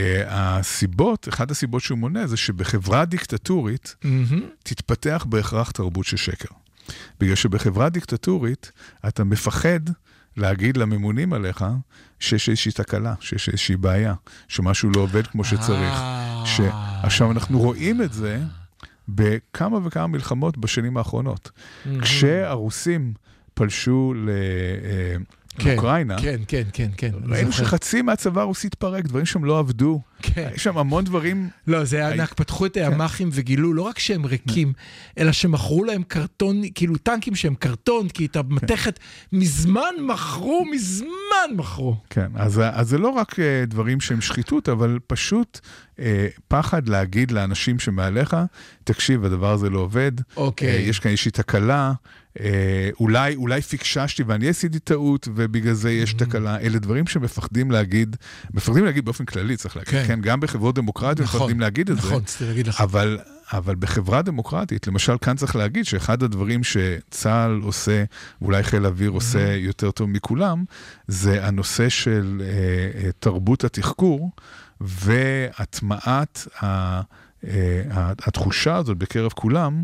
אחת הסיבות שהוא מונה, זה שבחברה דיקטטורית תתפתח בהכרח תרבות של שקר. בגלל שבחברה דיקטטורית אתה מפחד להגיד לממונים עליך שיש איזושהי תקלה, שיש איזושהי בעיה, שמשהו לא עובד כמו שצריך. עכשיו אנחנו רואים את זה בכמה וכמה מלחמות בשנים האחרונות. כשהרוסים פלשו לאוקראינה, כן. ראינו שחצי מהצבא הרוסי התפרק, דברים שם לא עבדו. יש שם המון דברים... לא, זה היה ענק, פתחו את הימ"חים וגילו לא רק שהם ריקים, אלא שמכרו להם קרטון, כאילו טנקים שהם קרטון, כי את המתכת מזמן מכרו. כן, אז זה לא רק דברים שהם שחיתות, אבל פשוט פחד להגיד לאנשים שמעליך, תקשיב, הדבר הזה לא עובד, יש כאן איזושהי תקלה, אולי פיקששתי ואני עשיתי טעות, ובגלל זה יש תקלה. אלה דברים שמפחדים להגיד באופן כללי, צריך להגיד, כן, גם בחברות דמוקרטיות מפחדים להגיד את זה. נכון, צריך להגיד לך. אבל בחברה דמוקרטית, למשל, כאן צריך להגיד שאחד הדברים שצה"ל עושה, ואולי חיל האוויר עושה יותר טוב מכולם, זה הנושא של תרבות התחקור, והטמעת התחושה הזאת בקרב כולם,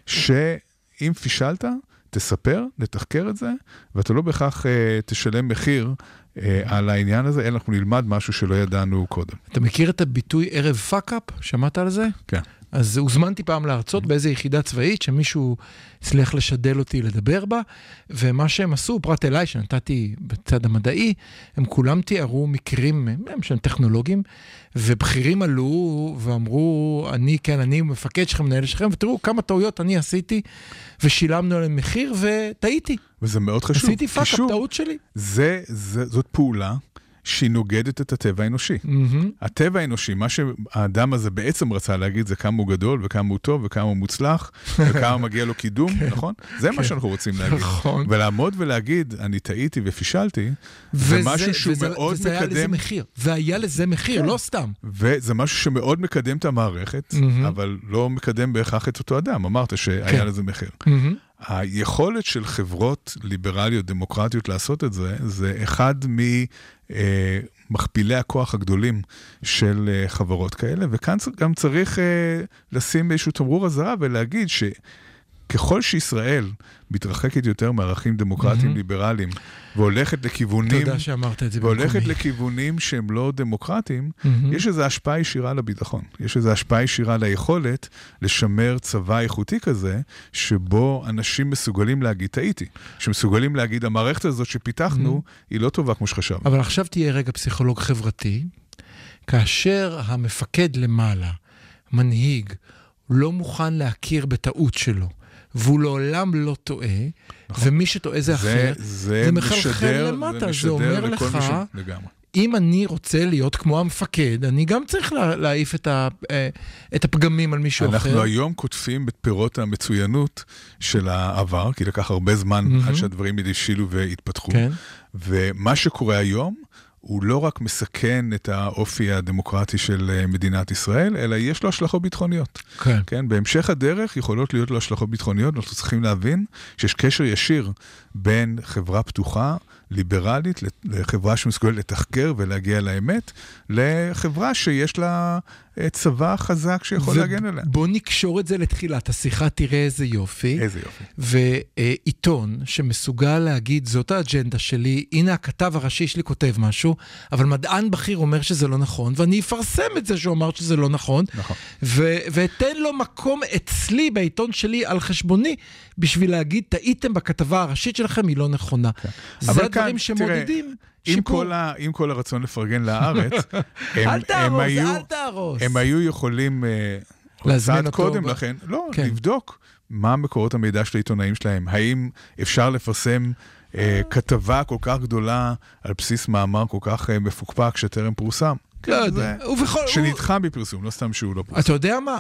שאם פישלת, תספר, לתחקר את זה, ואתה לא בכך תשלם מחיר על העניין הזה, אלא אנחנו נלמד משהו שלא ידענו קודם. אתה מכיר את הביטוי ערב פאק-אפ? שמעת על זה? כן. אז הוזמנתי פעם לארצות באיזו יחידה צבאית, שמישהו הצליח לשדל אותי לדבר בה, ומה שהם עשו, פרט אליי, שנתתי בצד המדעי, הם כולם תיארו מקרים, הם שהם טכנולוגים, ובכירים עלו ואמרו, אני מפקד שלכם, מנהל שלכם, ותראו כמה טעויות אני עשיתי, ושילמנו עליהם מחיר, וטעיתי. וזה מאוד חשוב. עשיתי פאק-אפ, טעות שלי. זאת פעולה, שהיא נוגדת את הטבע האנושי. הטבע האנושי, מה שהאדם הזה בעצם רצה להגיד, זה כמה הוא גדול, וכמה הוא טוב, וכמה הוא מוצלח, וכמה מגיע לו קידום, נכון? זה מה שאנחנו רוצים להגיד. ולעמוד ולהגיד, אני טעיתי ופישלתי, זה משהו שהוא מאוד מקדם... וזה היה לזה מחיר. והיה לזה מחיר, לא סתם. וזה משהו שמאוד מקדם את המערכת, אבל לא מקדם בהכרח את אותו אדם. אמרת שהיה לזה מחיר. היכולת של חברות ליברליות, דמוקרטיות לעשות את זה, זה אחד ממכפילי הכוח הגדולים של חברות כאלה, וכאן גם צריך לשים איזשהו תמרור אזהרה ולהגיד שככל שישראל מתרחקת יותר מערכים דמוקרטיים ליברליים, והולכת לכיוונים... תודה שאמרת את זה במקומי. והולכת לכיוונים שהם לא דמוקרטיים, יש איזו השפעה ישירה לביטחון. יש איזו השפעה ישירה ליכולת לשמר צבא איכותי כזה, שבו אנשים מסוגלים להגיד, טעיתי. שמסוגלים להגיד, המערכת הזאת שפיתחנו, היא לא טובה כמו שחשב. אבל עכשיו תהיה רגע פסיכולוג חברתי, כאשר המפקד למעלה, מנהיג, לא מוכן להכיר בטעות שלו, והוא לעולם לא טועה, ומי שטועה זה אחר, זה מחלחל למטה, זה אומר לך, אם אני רוצה להיות כמו המפקד, אני גם צריך להעיף את הפגמים על מישהו אחר. אנחנו היום כותפים את פירות המצוינות של העבר, כי לקח הרבה זמן עד שהדברים ישילו והתפתחו, ומה שקורה היום, הוא לא רק מסכן את האופי הדמוקרטי של מדינת ישראל, אלא יש לו השלכות ביטחוניות. כן. בהמשך הדרך יכולות להיות לו השלכות ביטחוניות, אנחנו צריכים להבין שיש קשר ישיר בין חברה פתוחה, ליברלית, לחברה שמסוגלת לתחקר ולהגיע לאמת, לחברה שיש לה צבא חזק שיכול להגן עליה. בוא נקשור את זה לתחילת השיחה, תראה איזה יופי. איזה יופי. ועיתון שמסוגל להגיד, זאת האג'נדה שלי, הנה הכתב הראשי שלי כותב משהו, אבל מדען בכיר אומר שזה לא נכון, ואני אפרסם את זה שהוא אמר שזה לא נכון, ואתן לו מקום אצלי בעיתון שלי על חשבוני, בשביל להגיד, טעיתם בכתבה הראשית שלכם, היא לא נכונה. זה הדברים שמודדים. עם כל הרצון לפרגן לארץ, אל תהרוס. הם היו יכולים להזמין אותו קודם לכן, לא, לבדוק מה מקורות המידע של העיתונאים שלהם, האם אפשר לפרסם כתבה כל כך גדולה על בסיס מאמר כל כך מפוקפק שטרם פורסם. לא יודע. שנדחה בפרסום, לא סתם שהוא לא פורסם. אתה יודע מה?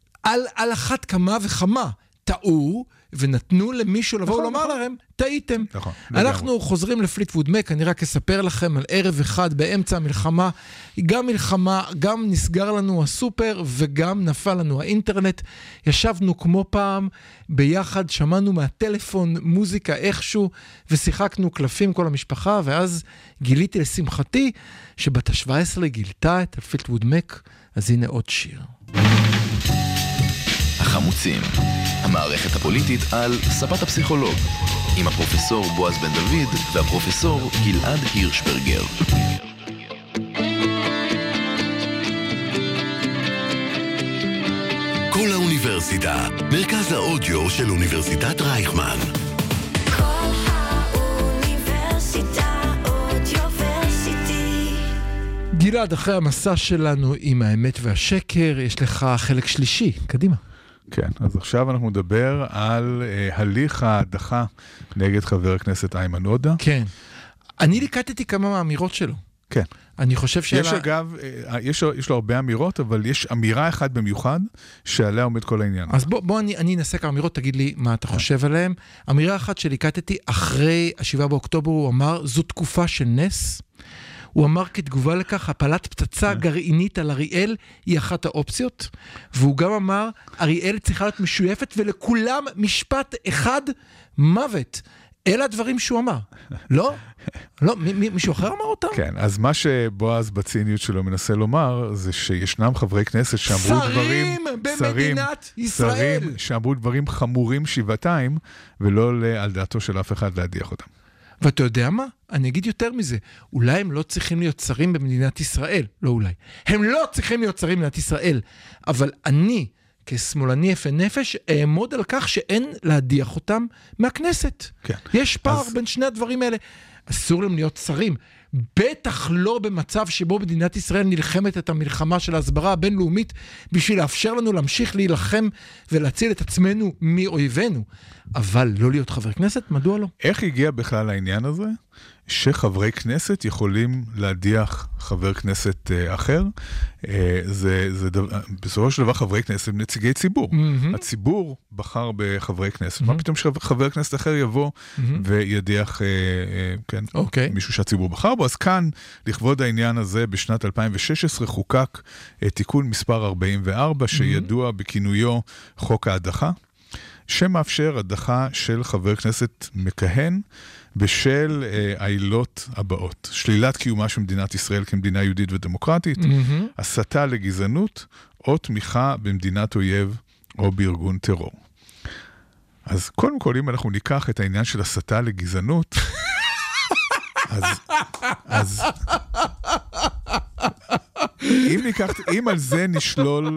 על אחת כמה וכמה טעו, ונתנו למישהו לבוא ולומר להם, טעיתם. אנחנו חוזרים לפליטווד מק, אני רק אספר לכם על ערב אחד באמצע המלחמה, גם נסגר לנו הסופר, וגם נפל לנו האינטרנט, ישבנו כמו פעם, ביחד, שמענו מהטלפון מוזיקה איכשהו, ושיחקנו קלפים כל המשפחה, ואז גיליתי לשמחתי, שבת ה-17 גילתה את הפליטווד מק, אז הנה עוד שיר. החמוצים, המערכת הפוליטית על ספת הפסיכולוג, עם הפרופסור בועז בן דוד והפרופסור גלעד הירשברגר. כל האוניברסיטה, מרכז האודיו של אוניברסיטת רייכמן. כל גלעד, אחרי המסע שלנו עם האמת והשקר, יש לך חלק שלישי. קדימה. כן, אז עכשיו אנחנו נדבר על הליך ההדחה נגד חבר הכנסת איימן עודה. כן. אני ליקטתי כמה מהאמירות שלו. כן. אני חושב יש אגב, יש לו הרבה אמירות, אבל יש אמירה אחת במיוחד שעליה עומד כל העניין. אז בוא אני אנסה כמה אמירות, תגיד לי מה אתה חושב עליהם. אמירה אחת שליקטתי, אחרי 7 באוקטובר הוא אמר, זו תקופה של נס. הוא אמר כתגובה לכך, הפלת פצצה גרעינית על אריאל היא אחת האופציות, והוא גם אמר, אריאל צריכה להיות משויפת ולכולם משפט אחד, מוות. אלה הדברים שהוא אמר. לא? לא, מישהו אחר אמר אותם? כן, אז מה שבועז בציניות שלו מנסה לומר, זה שישנם חברי כנסת שאמרו דברים... שרים במדינת ישראל! שרים שאמרו דברים חמורים שבעתיים, ולא על דעתו של אף אחד להדיח אותם. ואתה יודע מה? אני אגיד יותר מזה. אולי הם לא צריכים להיות שרים במדינת ישראל. לא אולי. הם לא צריכים להיות שרים במדינת ישראל. אבל אני, כשמאלני יפה נפש, אעמוד על כך שאין להדיח אותם מהכנסת. כן. יש פער בין שני הדברים האלה. אסור להם להיות שרים. בטח לא במצב שבו מדינת ישראל נלחמת את המלחמה של ההסברה הבינלאומית בשביל לאפשר לנו להמשיך להילחם ולהציל את עצמנו מאויבינו. אבל לא להיות חבר כנסת, מדוע לא? איך הגיע בכלל העניין הזה שחברי כנסת יכולים להדיח חבר כנסת אחר? בסופו של דבר חברי כנסת הם נציגי ציבור. הציבור בחר בחברי כנסת. מה פתאום שחבר כנסת אחר יבוא וידיח מישהו שהציבור בחר בו? אז כאן, לכבוד העניין הזה, בשנת 2016 חוקק תיקון מספר 44, שידוע בכינויו חוק ההדחה, שמאפשר הדחה של חבר כנסת מכהן בשל העילות הבאות. שלילת קיומה של מדינת ישראל כמדינה יהודית ודמוקרטית, הסתה לגזענות, או תמיכה במדינת אויב או בארגון טרור. אז קודם כל, אם אנחנו ניקח את העניין של הסתה לגזענות, אז אם על זה נשלול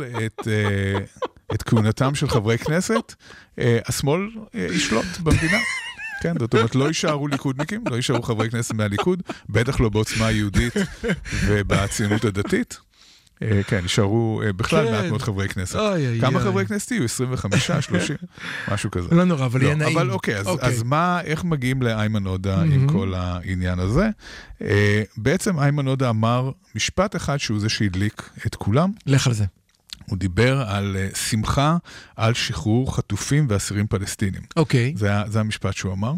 את כהונתם של חברי כנסת, השמאל ישלוט במדינה. כן, זאת אומרת, לא יישארו ליכודניקים, לא יישארו חברי כנסת מהליכוד, בטח לא בעוצמה היהודית ובציונות הדתית. כן, יישארו בכלל מעט מאוד חברי כנסת. כמה חברי כנסת יהיו? 25, 30, משהו כזה. לא נורא, אבל יהיה נעים. אבל אוקיי, אז איך מגיעים לאיימן עודה עם כל העניין הזה? בעצם איימן עודה אמר משפט אחד שהוא זה שהדליק את כולם. לך על זה. הוא דיבר על שמחה על שחרור חטופים ואסירים פלסטינים. אוקיי. זה המשפט שהוא אמר.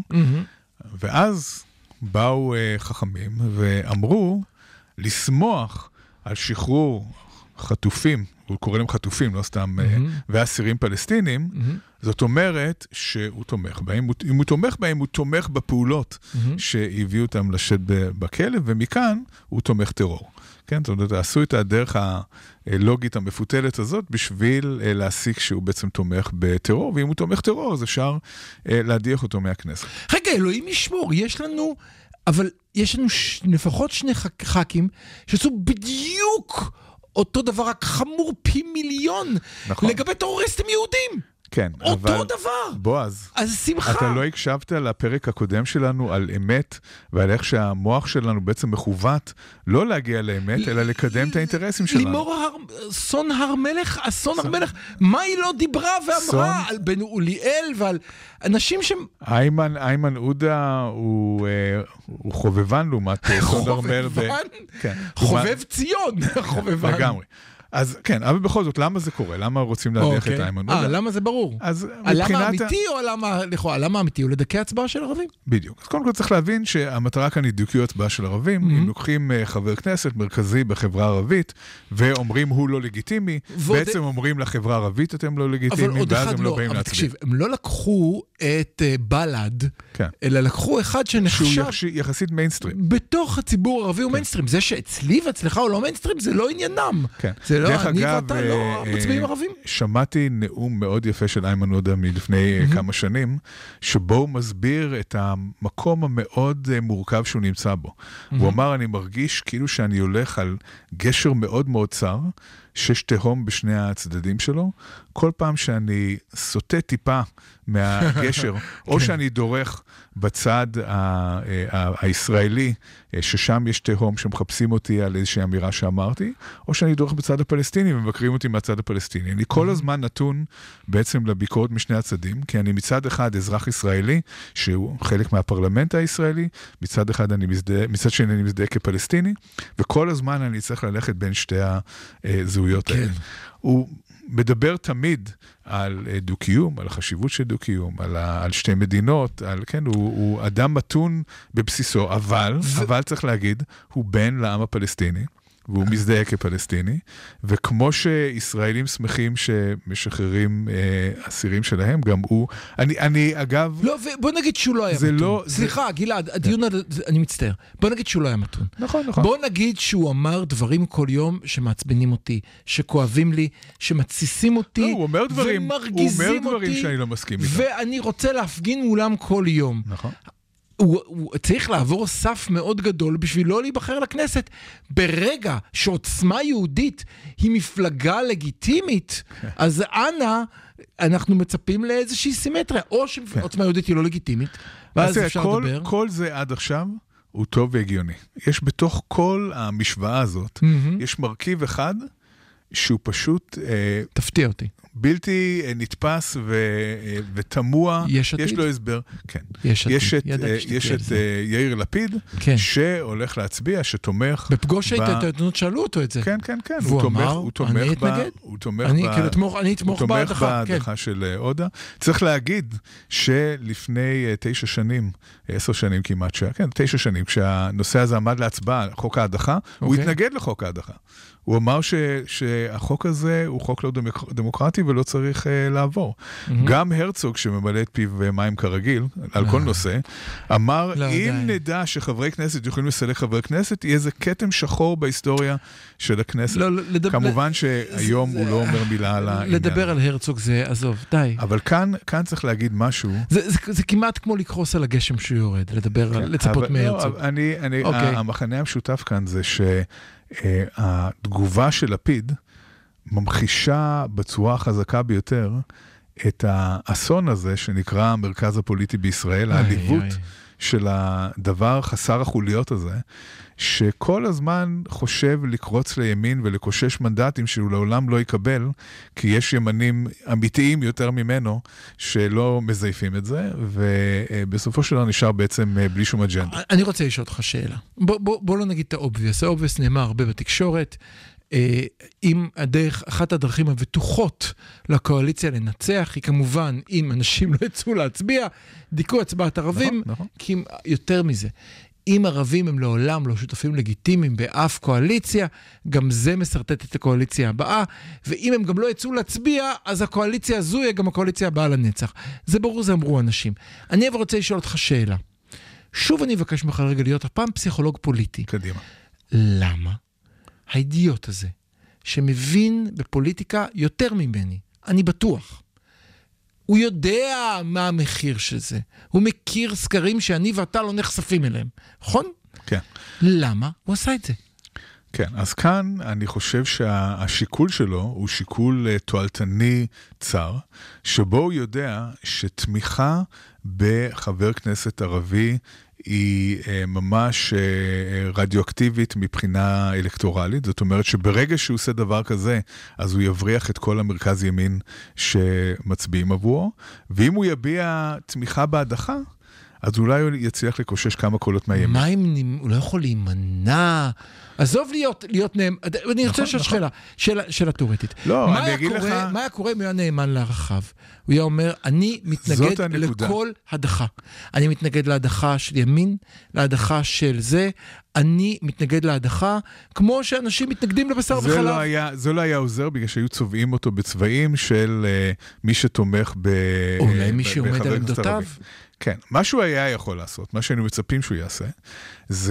ואז באו חכמים ואמרו לשמוח על שחרור חטופים, הוא קורא להם חטופים, לא סתם, ואסירים פלסטינים, זאת אומרת שהוא תומך בהם. אם הוא תומך בהם, הוא תומך בפעולות שהביאו אותם לשד בכלא, ומכאן הוא תומך טרור. כן, זאת אומרת, עשו את הדרך הלוגית המפותלת הזאת בשביל להסיק שהוא בעצם תומך בטרור, ואם הוא תומך טרור, אז אפשר להדיח אותו מהכנסת. רגע, אלוהים ישמור, אבל יש לנו לפחות 2 ח"כים שעשו בדיוק אותו דבר, רק חמור פי מיליון, נכון. לגבי טרוריסטים יהודים. כן, אותו דבר. בועז, אז שמחה. אתה לא הקשבת לפרק הקודם שלנו על אמת, ועל איך שהמוח שלנו בעצם מכוות לא להגיע לאמת, אלא לקדם את האינטרסים שלנו. לימור אסון הר מלך, מה היא לא דיברה ואמרה על בן אוליאל ועל אנשים ש... איימן עודה הוא חובבן לעומת סון הר מלך. חובב ציון, חובבן. לגמרי. אז כן, אבל בכל זאת, למה זה קורה? למה רוצים להדיח את איימן עודה? למה זה ברור? למה אמיתי או למה אמיתי? הוא לדכא הצבעה של ערבים? בדיוק. אז קודם כל צריך להבין שהמטרה כאן היא דיכוי הצבעה של ערבים. אם לוקחים חבר כנסת מרכזי בחברה הערבית, ואומרים הוא לא לגיטימי, בעצם אומרים לחברה הערבית אתם לא לגיטימיים, ואז הם לא באים להצביע. תקשיב, הם לא לקחו את בל"ד, אלא לקחו אחד שנחשב... שהוא יחסית מיינסטרים. בתוך הציבור הערבי הוא מיינסטרים. זה שאצלי ואצלך הוא לא מיינסטרים, זה לא עניינם. זה זה לא, דרך אני אגב, ואתה לא מצביעים ערבים. שמעתי נאום מאוד יפה של איימן עודה מלפני כמה שנים, שבו הוא מסביר את המקום המאוד מורכב שהוא נמצא בו. הוא אמר, אני מרגיש כאילו שאני הולך על גשר מאוד מאוד צר, שיש תהום בשני הצדדים שלו, כל פעם שאני סוטה טיפה מהגשר, או שאני דורך בצד הישראלי, ששם יש תהום שמחפשים אותי על איזושהי אמירה שאמרתי, או שאני דורך בצד הפלסטיני ומבקרים אותי מהצד הפלסטיני. אני כל הזמן נתון בעצם לביקורת משני הצדים, כי אני מצד אחד אזרח ישראלי, שהוא חלק מהפרלמנט הישראלי, מצד שני אני מזדהה כפלסטיני, וכל הזמן אני צריך ללכת בין שתי הזהויות האלה. הוא מדבר תמיד על דו-קיום, על החשיבות של דו-קיום, על שתי מדינות, הוא אדם מתון בבסיסו, אבל צריך להגיד, הוא בן לעם הפלסטיני, והוא מזדהה כפלסטיני, וכמו שישראלים שמחים שמשחררים אסירים שלהם, גם הוא, אני אגב... לא, בוא נגיד שהוא לא היה מתון. סליחה, גלעד, הדיון, אני מצטער. בוא נגיד שהוא לא היה מתון. נכון. בוא נגיד שהוא אמר דברים כל יום שמעצבנים אותי, שכואבים לי, שמתסיסים אותי, הוא אומר דברים שאני לא מסכים איתם. ואני רוצה להפגין מולם כל יום. נכון. הוא צריך לעבור סף מאוד גדול בשביל לא להיבחר לכנסת. ברגע שעוצמה יהודית היא מפלגה לגיטימית, אז אנחנו מצפים לאיזושהי סימטריה, או שעוצמה יהודית היא לא לגיטימית, ואז אפשר לדבר. כל זה עד עכשיו הוא טוב והגיוני. יש בתוך כל המשוואה הזאת, יש מרכיב אחד שהוא פשוט... תפתיע אותי. בלתי נתפס ותמוע, יש לו הסבר. כן. יש את יאיר לפיד, שהולך להצביע, שתומך... בפגוש ההתעניינות שאלו אותו את זה. כן. והוא אמר, אני אתנגד. אני אתמוך בהדחה של עודה. צריך להגיד שלפני 9 שנים, 10 שנים כמעט, 9 שנים, כשהנושא הזה עמד להצבעה, חוק ההדחה, הוא התנגד לחוק ההדחה. הוא אמר שהחוק הזה הוא חוק לא דמוקרטי ולא צריך לעבור. גם הרצוג שממלא את פיו מים כרגיל, על כל נושא, אמר, אם נדע שחברי כנסת יכולים לסלק חברי כנסת, יהיה איזה כתם שחור בהיסטוריה של הכנסת. כמובן שהיום הוא לא אומר מילה על העניין. לדבר על הרצוג זה, עזוב, די. אבל כאן צריך להגיד משהו. זה כמעט כמו לקרוס על הגשם שהוא יורד, לדבר, לצפות מהרצוג. המחנה המשותף כאן זה התגובה של לפיד ממחישה בצורה חזקה ביותר את האסון הזה שנקרא המרכז הפוליטי בישראל, העליבות של הדבר חסר החוליות הזה, שכל הזמן חושב לקרוץ לימין ולקושש מנדטים שהוא לעולם לא יקבל, כי יש ימנים אמיתיים יותר ממנו שלא מזייפים את זה, ובסופו של דבר נשאר בעצם בלי שום אג'נדה. אני רוצה לשאול אותך שאלה. בוא לא נגיד את האובוויוס. האובוויוס נאמר הרבה בתקשורת, אם אחת הדרכים הבטוחות לקואליציה לנצח, היא כמובן, אם אנשים לא יצאו להצביע, דיכאו הצבעת ערבים, כי יותר מזה. אם ערבים הם לעולם לא שותפים לגיטימיים באף קואליציה, גם זה מסרטט את הקואליציה הבאה, ואם הם גם לא יצאו להצביע, אז הקואליציה הזו היא גם הקואליציה הבאה לנצח. זה ברור, זה אמרו אנשים. אני אבל רוצה לשאול אותך שאלה. שוב אני אבקש ממך רגע להיות הפעם פסיכולוג פוליטי. קדימה. למה האידיוט הזה, שמבין בפוליטיקה יותר ממני, אני בטוח, הוא יודע מה המחיר של זה. הוא מכיר סקרים שאני ואתה לא נחשפים אליהם. נכון? כן. למה הוא עשה את זה? כן, אז כאן אני חושב שהשיקול שלו הוא שיקול תועלתני צר, שבו הוא יודע שתמיכה בחבר כנסת ערבי היא ממש רדיואקטיבית מבחינה אלקטורלית. זאת אומרת שברגע שהוא עושה דבר כזה, אז הוא יבריח את כל המרכז ימין שמצביעים עבורו, ואם הוא יביע תמיכה בהדחה, אז אולי הוא יצליח לקושש כמה קולות מהימין. מה אם הוא לא יכול להימנע? עזוב להיות נאמן, אני רוצה לשאול שאלה תיאורטית. לא, אני אגיד לך... מה היה קורה אם הוא היה נאמן לערכיו? הוא היה אומר, אני מתנגד לכל הדחה. אני מתנגד להדחה של ימין, להדחה של זה, אני מתנגד להדחה, כמו שאנשים מתנגדים לבשר וחלב. זה לא היה עוזר, בגלל שהיו צובעים אותו בצבעים של מי שתומך אולי מי שעומד על עמדותיו. כן, מה שהוא היה יכול לעשות, מה שהיינו מצפים שהוא יעשה, זה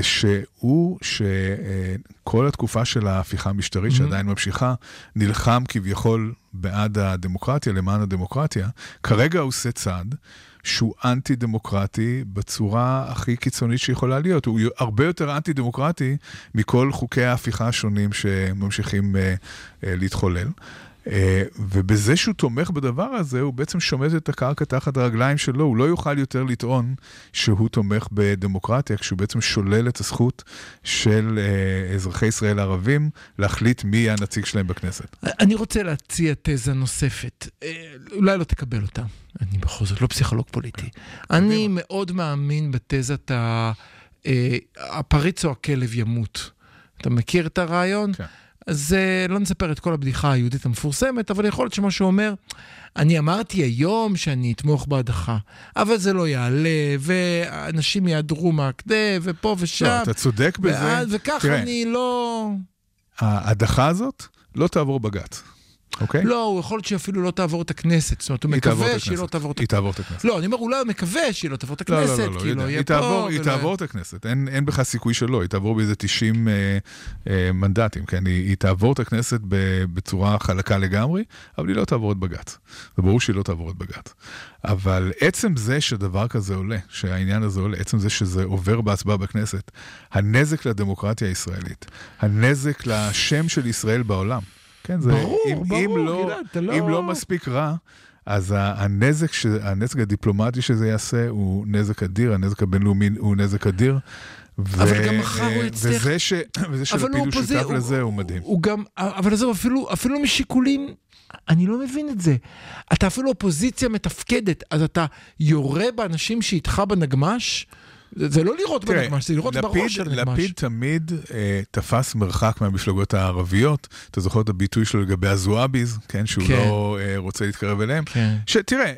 שכל התקופה של ההפיכה המשטרית, שעדיין ממשיכה, נלחם כביכול בעד הדמוקרטיה, למען הדמוקרטיה, כרגע הוא עושה צעד, שהוא אנטי-דמוקרטי בצורה הכי קיצונית שיכולה להיות. הוא הרבה יותר אנטי-דמוקרטי מכל חוקי ההפיכה השונים שממשיכים להתחולל. ובזה שהוא תומך בדבר הזה, הוא בעצם שומט את הקרקע תחת הרגליים שלו, הוא לא יוכל יותר לטעון שהוא תומך בדמוקרטיה, כשהוא בעצם שולל את הזכות של אזרחי ישראל הערבים, להחליט מי יהיה הנציג שלהם בכנסת. אני רוצה להציע תזה נוספת, אולי לא תקבל אותה, אני בכל זאת לא פסיכולוג פוליטי. אני מאוד מאמין בתזת הפריץ או הכלב ימות. אתה מכיר את הרעיון? כן. אז לא נספר את כל הבדיחה היהודית המפורסמת, אבל יכול להיות שמשהו אומר, אני אמרתי היום שאני אתמוך בהדחה, אבל זה לא יעלה, ואנשים יעדרו מהכדה, ופה ושם. לא, אתה צודק בזה. וכך אני לא... ההדחה הזאת לא תעבור בג"ץ. אוקיי? לא, הוא יכול להיות שאפילו לא תעבור את הכנסת. זאת אומרת, הוא מקווה שהיא לא תעבור את הכנסת. היא תעבור את הכנסת. לא, אני אומר, אולי הוא מקווה שהיא לא תעבור את הכנסת, כי לא יהיה פה. היא תעבור את הכנסת. אין בכלל סיכוי שלא. היא תעבור באיזה 90 מנדטים, כן? היא תעבור את הכנסת בצורה חלקה לגמרי, אבל היא לא תעבור את בג"ץ. זה ברור שהיא לא תעבור את בג"ץ. אבל עצם זה שדבר כזה עולה, שהעניין הזה עולה, עצם זה שזה עובר בהצבעה בכנסת, הנזק לדמוקרטיה הישראלית, הנזק לשם של ישראל בעולם, כן, זה, אם לא מספיק רע, אז הנזק הדיפלומטי שזה יעשה הוא נזק אדיר, הנזק הבינלאומי הוא נזק אדיר, אבל גם מחר הוא יצטרך... וזה שלפיד הוא שותף לזה הוא מדהים. אבל זה אפילו משיקולים, אני לא מבין את זה. אתה אפילו אופוזיציה מתפקדת, אז אתה יורה באנשים שאיתך בנגמש, זה לא לראות בנגמש, זה לראות בראש של נגמש. לפיד תמיד תפס מרחק מהמפלגות הערביות, אתה זוכר את הביטוי שלו לגבי הזואביז, כן, שהוא לא רוצה להתקרב אליהם. שתראה,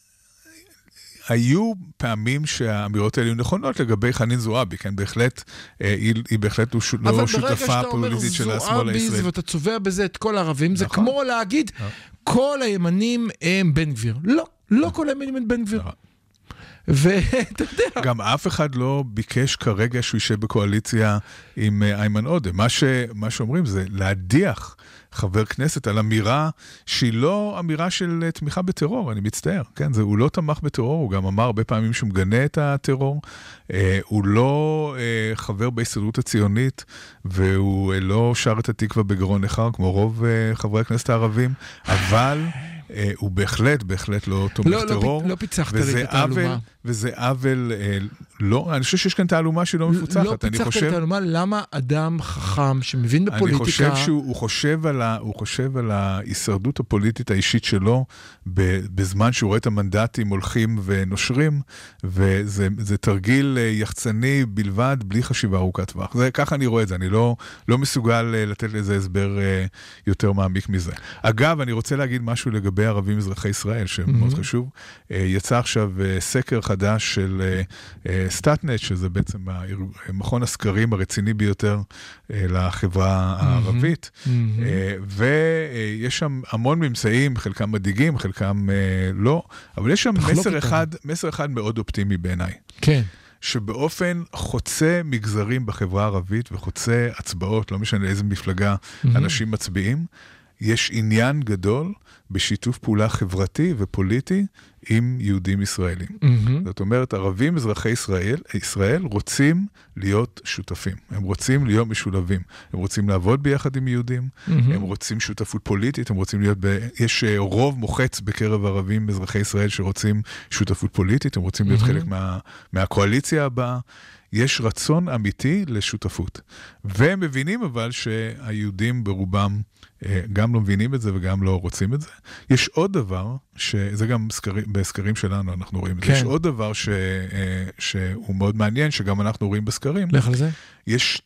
היו פעמים שהאמירות האלה היו נכונות לגבי חנין זועבי, כן, בהחלט, היא בהחלט לא שותפה פוליטית של השמאל הישראלי. ואתה צובע בזה את כל הערבים, זה כמו להגיד, כל הימנים הם בן גביר. לא כל הימנים הם בן גביר. ואתה יודע... גם אף אחד לא ביקש כרגע שהוא יישב בקואליציה עם איימן עודה. מה שאומרים זה להדיח חבר כנסת על אמירה שהיא לא אמירה של תמיכה בטרור, אני מצטער, כן? הוא לא תמך בטרור, הוא גם אמר הרבה פעמים שהוא מגנה את הטרור, הוא לא חבר בהסתדרות הציונית, והוא לא שר את התקווה בגרון נחר, כמו רוב חברי הכנסת הערבים, אבל... הוא בהחלט לא תומך טרור. לא פיצחת לי את התעלומה. וזה עוול, לא, אני חושב שיש כאן תעלומה שהיא לא מפוצחת. לא פיצחת את התעלומה, למה אדם חכם שמבין בפוליטיקה... אני חושב שהוא חושב על ההישרדות הפוליטית האישית שלו, בזמן שהוא רואה את המנדטים הולכים ונושרים, וזה תרגיל יחצני בלבד, בלי חשיבה ארוכת טווח. ככה אני רואה את זה, אני לא מסוגל לתת לזה הסבר יותר מעמיק מזה. אגב, אני רוצה להגיד משהו לגבי ערבים אזרחי ישראל, שמאוד חשוב. יצא עכשיו סקר חדש של סטאטנט, שזה בעצם מכון הסקרים הרציני ביותר לחברה הערבית, ויש שם המון ממצאים, חלקם מדאיגים, חלקם לא, אבל יש שם מסר אחד מאוד אופטימי בעיניי. כן. שבאופן חוצה מגזרים בחברה הערבית, וחוצה הצבעות, לא משנה איזה מפלגה אנשים מצביעים, יש עניין גדול בשיתוף פעולה חברתי ופוליטי עם יהודים ישראלים. זאת אומרת, ערבים אזרחי ישראל רוצים להיות שותפים. הם רוצים להיות משולבים. הם רוצים לעבוד ביחד עם יהודים. הם רוצים שותפות פוליטית. הם רוצים להיות יש רוב מוחץ בקרב ערבים אזרחי ישראל שרוצים שותפות פוליטית. הם רוצים להיות חלק מהקואליציה הבאה. יש רצון אמיתי לשותפות. והם מבינים אבל שהיהודים ברובם גם לא מבינים את זה וגם לא רוצים את זה. יש עוד דבר, שזה גם בסקרים שלנו אנחנו רואים את זה, יש עוד דבר שהוא מאוד מעניין, שגם אנחנו רואים בסקרים. לך על זה? יש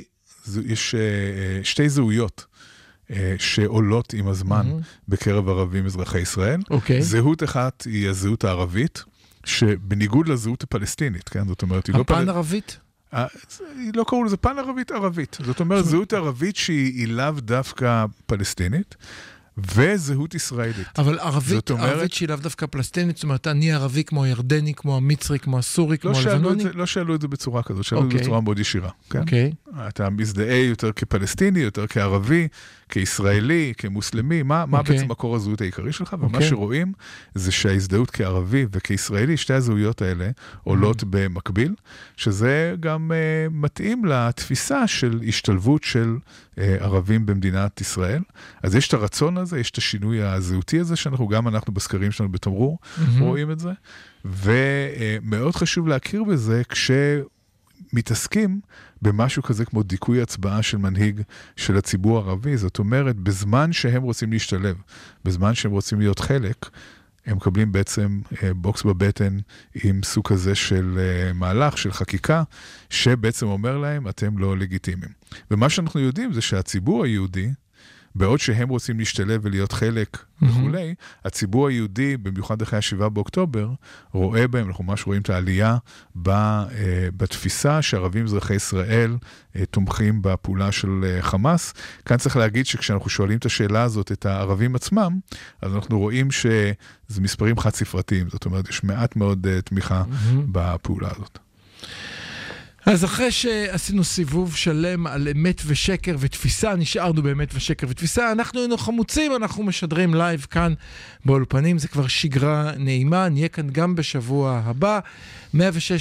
שתי זהויות שעולות עם הזמן בקרב ערבים אזרחי ישראל. זהות אחת היא הזהות הערבית, שבניגוד לזהות הפלסטינית, כן? זאת אומרת, היא לא הפן ערבית? לא קראו לזה פן ערבית. זאת אומרת, זהות ערבית שהיא לאו דווקא פלסטינית, וזהות ישראלית. אבל ערבית שהיא לאו דווקא פלסטינית, זאת אומרת, אני ערבי כמו הירדני, כמו המצרי, כמו הסורי, כמו הלבנוני? לא שאלו את זה בצורה כזאת, שאלו את זה בצורה מאוד ישירה. אוקיי. אתה מזדהה יותר כפלסטיני, יותר כערבי, כישראלי, כמוסלמי, מה בעצם מקור הזהות העיקרי שלך? ומה שרואים זה שההזדהות כערבי וכישראלי, שתי הזהויות האלה עולות במקביל, שזה גם מתאים לתפיסה של השתלבות של ערבים במדינת ישראל. אז יש את הרצון הזה, יש את השינוי הזהותי הזה, גם אנחנו בסקרים שלנו בתמרור רואים את זה, ומאוד חשוב להכיר בזה מתעסקים במשהו כזה כמו דיכוי הצבעה של מנהיג של הציבור הערבי. זאת אומרת, בזמן שהם רוצים להשתלב, בזמן שהם רוצים להיות חלק, הם מקבלים בעצם בוקס בבטן עם סוג כזה של מהלך, של חקיקה, שבעצם אומר להם, אתם לא לגיטימיים. ומה שאנחנו יודעים זה שהציבור היהודי, בעוד שהם רוצים להשתלב ולהיות חלק וכולי, הציבור היהודי, במיוחד אחרי 7 באוקטובר, רואה בהם, אנחנו ממש רואים את העלייה בתפיסה שערבים אזרחי ישראל תומכים בפעולה של חמאס. כאן צריך להגיד שכשאנחנו שואלים את השאלה הזאת, את הערבים עצמם, אז אנחנו רואים שזה מספרים חד ספרתיים, זאת אומרת, יש מעט מאוד תמיכה בפעולה הזאת. אז אחרי שעשינו סיבוב שלם על אמת ושקר ותפיסה, נשארנו באמת ושקר ותפיסה, אנחנו היינו חמוצים, אנחנו משדרים לייב כאן באולפנים, זה כבר שגרה נעימה, נהיה כאן גם בשבוע הבא, 106.2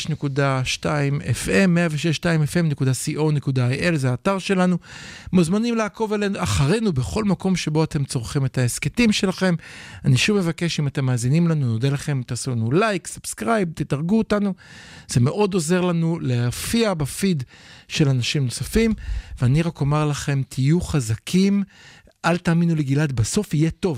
FM, 106.2fm.co.il, זה האתר שלנו, מוזמנים לעקוב אחרינו בכל מקום שבו אתם צורכים את העסקטים שלכם. אני שוב מבקש, אם אתם מאזינים לנו, נודה לכם, תעשו לנו לייק, סאבסקרייב, תתרגו אותנו, זה מאוד עוזר לנו להופיע בפיד של אנשים נוספים, ואני רק אומר לכם, תהיו חזקים, אל תאמינו לגלעד, בסוף יהיה טוב.